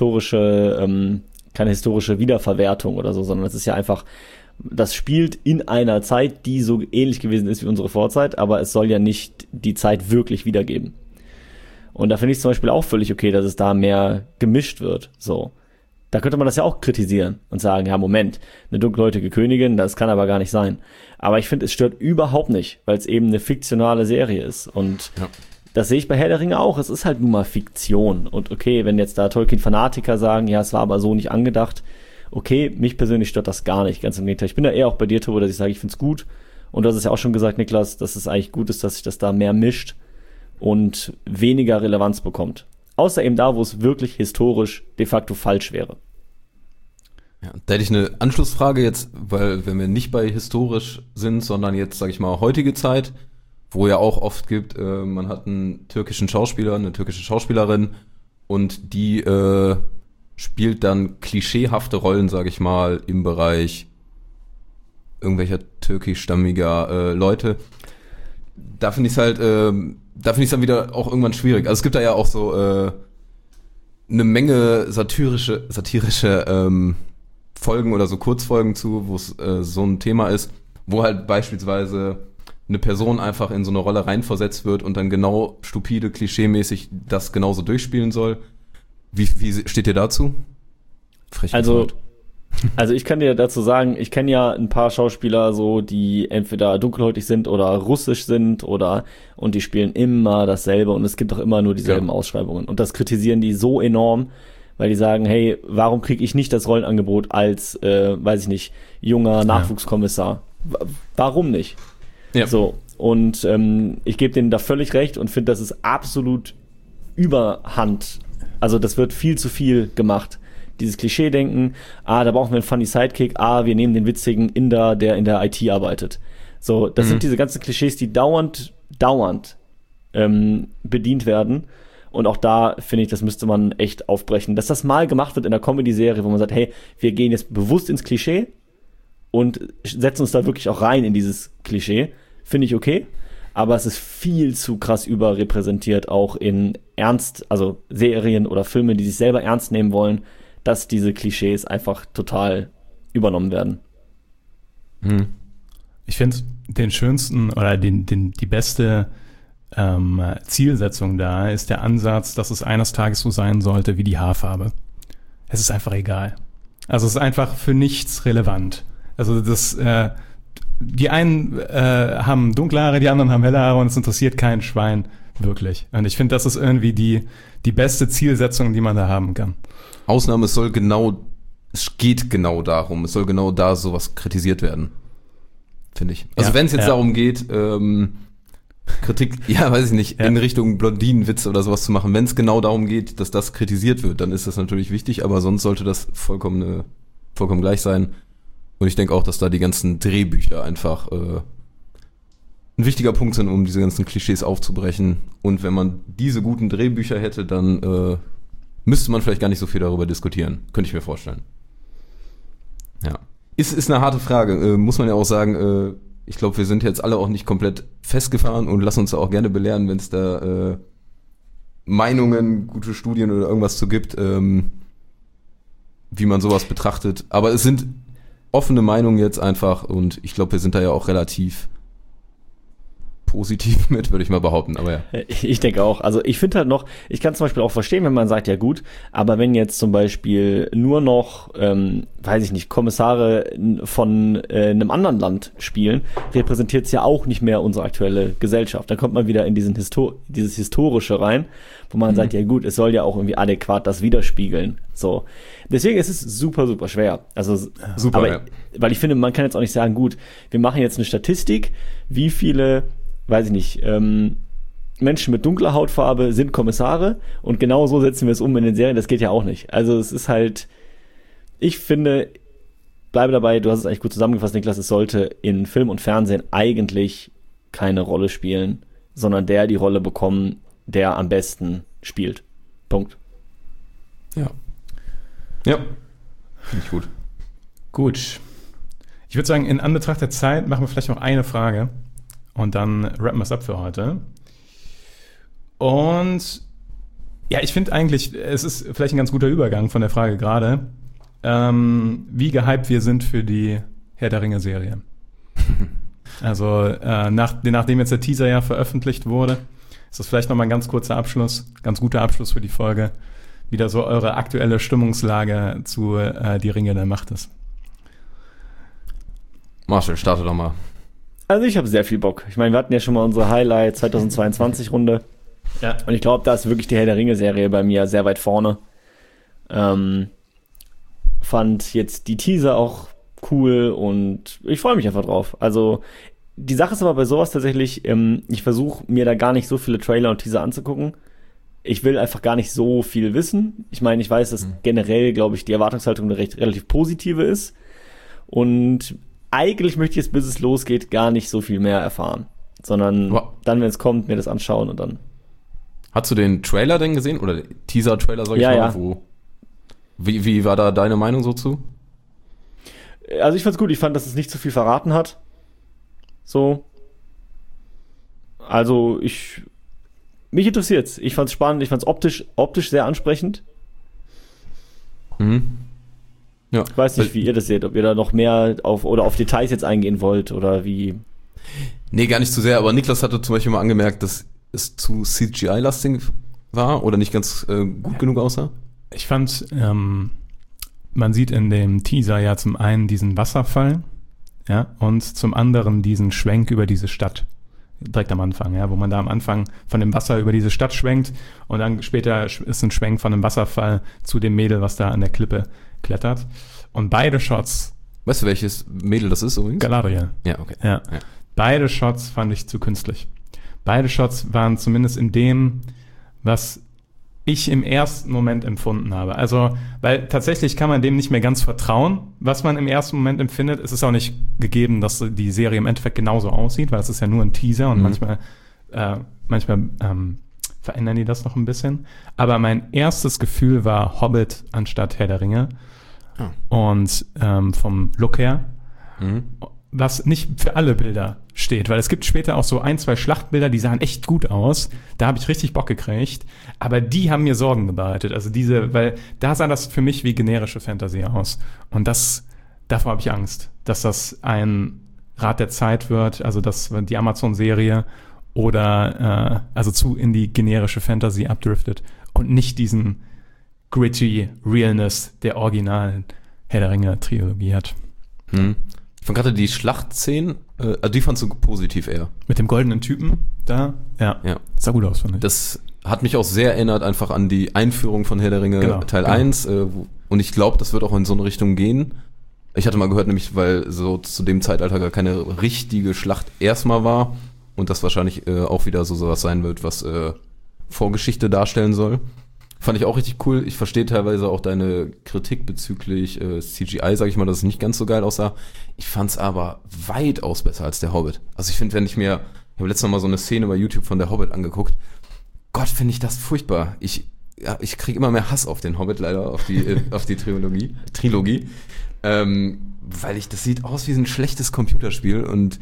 Wiederverwertung oder so, sondern es ist ja einfach, das spielt in einer Zeit, die so ähnlich gewesen ist wie unsere Vorzeit, aber es soll ja nicht die Zeit wirklich wiedergeben. Und da finde ich zum Beispiel auch völlig okay, dass es da mehr gemischt wird. So, da könnte man das ja auch kritisieren und sagen, ja Moment, eine dunkelhäutige Königin, das kann aber gar nicht sein. Aber ich finde, es stört überhaupt nicht, weil es eben eine fiktionale Serie ist. Und das sehe ich bei Herr der Ringe auch. Es ist halt nun mal Fiktion. Und okay, wenn jetzt da Tolkien-Fanatiker sagen, ja, es war aber so nicht angedacht, okay, mich persönlich stört das gar nicht. Ganz im Gegenteil. Ich bin da eher auch bei dir, Tobo, dass ich sage, ich finde es gut. Und du hast es ja auch schon gesagt, Niklas, dass es eigentlich gut ist, dass sich das da mehr mischt und weniger Relevanz bekommt. Außer eben da, wo es wirklich historisch de facto falsch wäre. Ja, da hätte ich eine Anschlussfrage jetzt, weil wenn wir nicht bei historisch sind, sondern jetzt, sage ich mal, heutige Zeit, wo ja auch oft gibt, man hat einen türkischen Schauspieler, eine türkische Schauspielerin und die spielt dann klischeehafte Rollen, sage ich mal, im Bereich irgendwelcher türkischstammiger Leute. Da finde ich es halt, dann wieder auch irgendwann schwierig. Also es gibt da ja auch so eine Menge satirische Folgen oder so Kurzfolgen zu, wo es so ein Thema ist, wo halt beispielsweise eine Person einfach in so eine Rolle reinversetzt wird und dann genau stupide, klischeemäßig das genauso durchspielen soll. Wie steht ihr dazu? Also Also ich kann dir dazu sagen, ich kenne ja ein paar Schauspieler so, die entweder dunkelhäutig sind oder russisch sind und die spielen immer dasselbe und es gibt auch immer nur dieselben Ausschreibungen. Und das kritisieren die so enorm, weil die sagen, hey, warum kriege ich nicht das Rollenangebot als, weiß ich nicht, junger Nachwuchskommissar? Warum nicht? Ja. So, und ich gebe denen da völlig recht und finde, das ist absolut Überhand. Also das wird viel zu viel gemacht. Dieses Klischee-Denken, da brauchen wir einen funny Sidekick, wir nehmen den witzigen Inder, der in der IT arbeitet. So, das sind diese ganzen Klischees, die dauernd bedient werden. Und auch da finde ich, das müsste man echt aufbrechen. Dass das mal gemacht wird in der Comedy-Serie, wo man sagt, hey, wir gehen jetzt bewusst ins Klischee und setzen uns da wirklich auch rein in dieses Klischee, finde ich okay. Aber es ist viel zu krass überrepräsentiert, auch in also Serien oder Filme, die sich selber ernst nehmen wollen, dass diese Klischees einfach total übernommen werden. Ich finde den schönsten oder die beste Zielsetzung da ist der Ansatz, dass es eines Tages so sein sollte wie die Haarfarbe. Es ist einfach egal. Also es ist einfach für nichts relevant. Also die einen haben dunkle Haare, die anderen haben helle Haare und es interessiert kein Schwein wirklich. Und ich finde, das ist irgendwie die beste Zielsetzung, die man da haben kann. Ausnahme, es geht genau darum, es soll genau da sowas kritisiert werden, finde ich. Also wenn es jetzt darum geht, Kritik, weiß ich nicht, in Richtung Blondinenwitze oder sowas zu machen, wenn es genau darum geht, dass das kritisiert wird, dann ist das natürlich wichtig, aber sonst sollte das vollkommen gleich sein. Und ich denke auch, dass da die ganzen Drehbücher einfach ein wichtiger Punkt sind, um diese ganzen Klischees aufzubrechen. Und wenn man diese guten Drehbücher hätte, dann müsste man vielleicht gar nicht so viel darüber diskutieren. Könnte ich mir vorstellen. Ja. Ist eine harte Frage. Muss man ja auch sagen, ich glaube, wir sind jetzt alle auch nicht komplett festgefahren und lassen uns da auch gerne belehren, wenn es da Meinungen, gute Studien oder irgendwas zu gibt, wie man sowas betrachtet. Aber es sind offene Meinungen jetzt einfach und ich glaube, wir sind da ja auch relativ positiv mit, würde ich mal behaupten, aber ja. Ich denke auch. Also ich finde halt noch, ich kann zum Beispiel auch verstehen, wenn man sagt, ja gut, aber wenn jetzt zum Beispiel nur noch, weiß ich nicht, Kommissare von einem anderen Land spielen, repräsentiert es ja auch nicht mehr unsere aktuelle Gesellschaft. Da kommt man wieder in dieses Historische rein, wo man sagt, ja gut, es soll ja auch irgendwie adäquat das widerspiegeln. So. Deswegen ist es super, super schwer. Also super, aber, weil ich finde, man kann jetzt auch nicht sagen, gut, wir machen jetzt eine Statistik, wie viele, weiß ich nicht, Menschen mit dunkler Hautfarbe sind Kommissare und genau so setzen wir es um in den Serien, das geht ja auch nicht. Also es ist halt, ich finde, bleibe dabei, du hast es eigentlich gut zusammengefasst, Niklas, es sollte in Film und Fernsehen eigentlich keine Rolle spielen, sondern die Rolle bekommen, der am besten spielt. Punkt. Ja. Ja. Finde ich gut. Gut. Ich würde sagen, in Anbetracht der Zeit machen wir vielleicht noch eine Frage. Und dann rappen wir es ab für heute. Und ja, ich finde eigentlich, es ist vielleicht ein ganz guter Übergang von der Frage gerade, wie gehypt wir sind für die Herr der Ringe-Serie. Also nachdem jetzt der Teaser ja veröffentlicht wurde, ist das vielleicht nochmal ein ganz kurzer Abschluss, ganz guter Abschluss für die Folge, wieder so eure aktuelle Stimmungslage zu Die Ringe der Macht ist. Marcel, starte doch mal. Also ich habe sehr viel Bock. Ich meine, wir hatten ja schon mal unsere Highlight 2022-Runde. Ja. Und ich glaube, da ist wirklich die Herr der Ringe-Serie bei mir sehr weit vorne. Fand jetzt die Teaser auch cool und ich freue mich einfach drauf. Also die Sache ist aber bei sowas tatsächlich, ich versuche mir da gar nicht so viele Trailer und Teaser anzugucken. Ich will einfach gar nicht so viel wissen. Ich meine, ich weiß, dass generell, glaube ich, die Erwartungshaltung eine relativ positive ist. Und eigentlich möchte ich jetzt, bis es losgeht, gar nicht so viel mehr erfahren. Sondern dann, wenn es kommt, mir das anschauen und dann. Hast du den Trailer denn gesehen? Oder Teaser-Trailer, sag ich mal? Ja. Wie war da deine Meinung so zu? Also ich fand's gut. Ich fand, dass es nicht zu viel verraten hat. So. Also mich interessiert's. Ich fand's spannend. Ich fand's optisch sehr ansprechend. Mhm. Ja. Ich weiß nicht, wie ihr das seht, ob ihr da noch mehr auf Details jetzt eingehen wollt oder wie. Nee, gar nicht zu sehr, aber Niklas hatte zum Beispiel mal angemerkt, dass es zu CGI-lastig war oder nicht ganz gut genug aussah. Ich fand, man sieht in dem Teaser ja zum einen diesen Wasserfall, ja, und zum anderen diesen Schwenk über diese Stadt. Direkt am Anfang, ja, wo man da am Anfang von dem Wasser über diese Stadt schwenkt und dann später ist ein Schwenk von dem Wasserfall zu dem Mädel, was da an der Klippe klettert. Und beide Shots... Weißt du, welches Mädel das ist übrigens? Galadriel. Ja, okay. Ja. Beide Shots fand ich zu künstlich. Beide Shots waren zumindest in dem, was ich im ersten Moment empfunden habe. Also, weil tatsächlich kann man dem nicht mehr ganz vertrauen, was man im ersten Moment empfindet. Es ist auch nicht gegeben, dass die Serie im Endeffekt genauso aussieht, weil es ist ja nur ein Teaser und manchmal verändern die das noch ein bisschen. Aber mein erstes Gefühl war Hobbit anstatt Herr der Ringe. Und vom Look her, was nicht für alle Bilder steht, weil es gibt später auch so 1, 2 Schlachtbilder, die sahen echt gut aus, da habe ich richtig Bock gekriegt, aber die haben mir Sorgen bereitet, also weil da sah das für mich wie generische Fantasy aus und davor habe ich Angst, dass das ein Rat der Zeit wird, also dass die Amazon-Serie oder also zu in die generische Fantasy abdriftet und nicht diesen gritty Realness der originalen Herr der Ringe-Trilogie hat. Ich fand gerade die Schlachtszenen, also die fandst du positiv eher. Mit dem goldenen Typen da, ja. Sah gut aus, finde ich. Das hat mich auch sehr erinnert einfach an die Einführung von Herr der Ringe Teil 1 und ich glaube, das wird auch in so eine Richtung gehen. Ich hatte mal gehört, nämlich, weil so zu dem Zeitalter gar keine richtige Schlacht erstmal war und das wahrscheinlich auch wieder sowas sein wird, was Vorgeschichte darstellen soll. Fand ich auch richtig cool. Ich verstehe teilweise auch deine Kritik bezüglich CGI, sag ich mal, dass es nicht ganz so geil aussah. Ich fand's aber weitaus besser als der Hobbit. Also ich finde, ich habe letztes Mal so eine Szene bei YouTube von der Hobbit angeguckt. Gott, finde ich das furchtbar. Ich kriege immer mehr Hass auf den Hobbit, leider, auf die Trilogie. Weil das sieht aus wie ein schlechtes Computerspiel und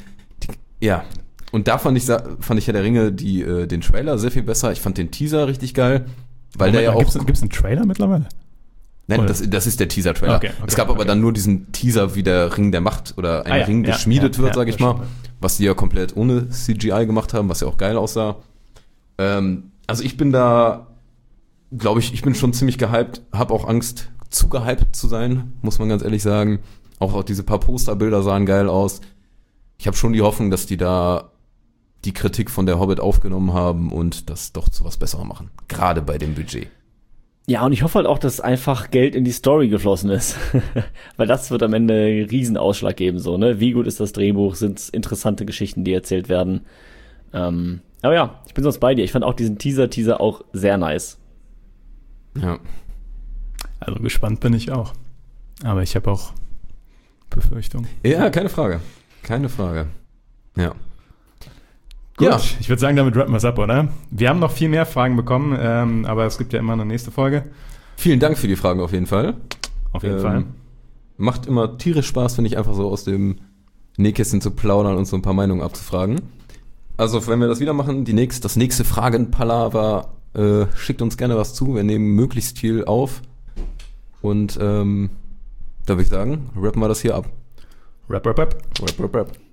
und da fand ich Herr der Ringe den Trailer sehr viel besser. Ich fand den Teaser richtig geil. Weil der ja auch. Gibt's einen Trailer mittlerweile? Nein, das ist der Teaser-Trailer. Okay, es gab aber dann nur diesen Teaser, wie der Ring der Macht oder ein Ring geschmiedet wird, sag ich mal. Was die ja komplett ohne CGI gemacht haben, was ja auch geil aussah. Also ich bin da, glaube ich bin schon ziemlich gehypt, habe auch Angst, zu gehypt zu sein, muss man ganz ehrlich sagen. Auch diese paar Posterbilder sahen geil aus. Ich habe schon die Hoffnung, dass die da die Kritik von der Hobbit aufgenommen haben und das doch zu was Besserem machen. Gerade bei dem Budget. Ja, und ich hoffe halt auch, dass einfach Geld in die Story geflossen ist. Weil das wird am Ende einen Riesenausschlag geben, so, ne? Wie gut ist das Drehbuch? Sind es interessante Geschichten, die erzählt werden? Aber ja, ich bin sonst bei dir. Ich fand auch diesen Teaser auch sehr nice. Ja. Also gespannt bin ich auch. Aber ich habe auch Befürchtungen. Ja, keine Frage. Ja. Gut, ich würde sagen, damit rappen wir es ab, oder? Wir haben noch viel mehr Fragen bekommen, aber es gibt ja immer eine nächste Folge. Vielen Dank für die Fragen auf jeden Fall. Auf jeden Fall. Macht immer tierisch Spaß, finde ich, einfach so aus dem Nähkästchen zu plaudern und so ein paar Meinungen abzufragen. Also, wenn wir das wieder machen, das nächste Fragen-Palaver, schickt uns gerne was zu. Wir nehmen möglichst viel auf. Und da würde ich sagen, rappen wir das hier ab. Rap.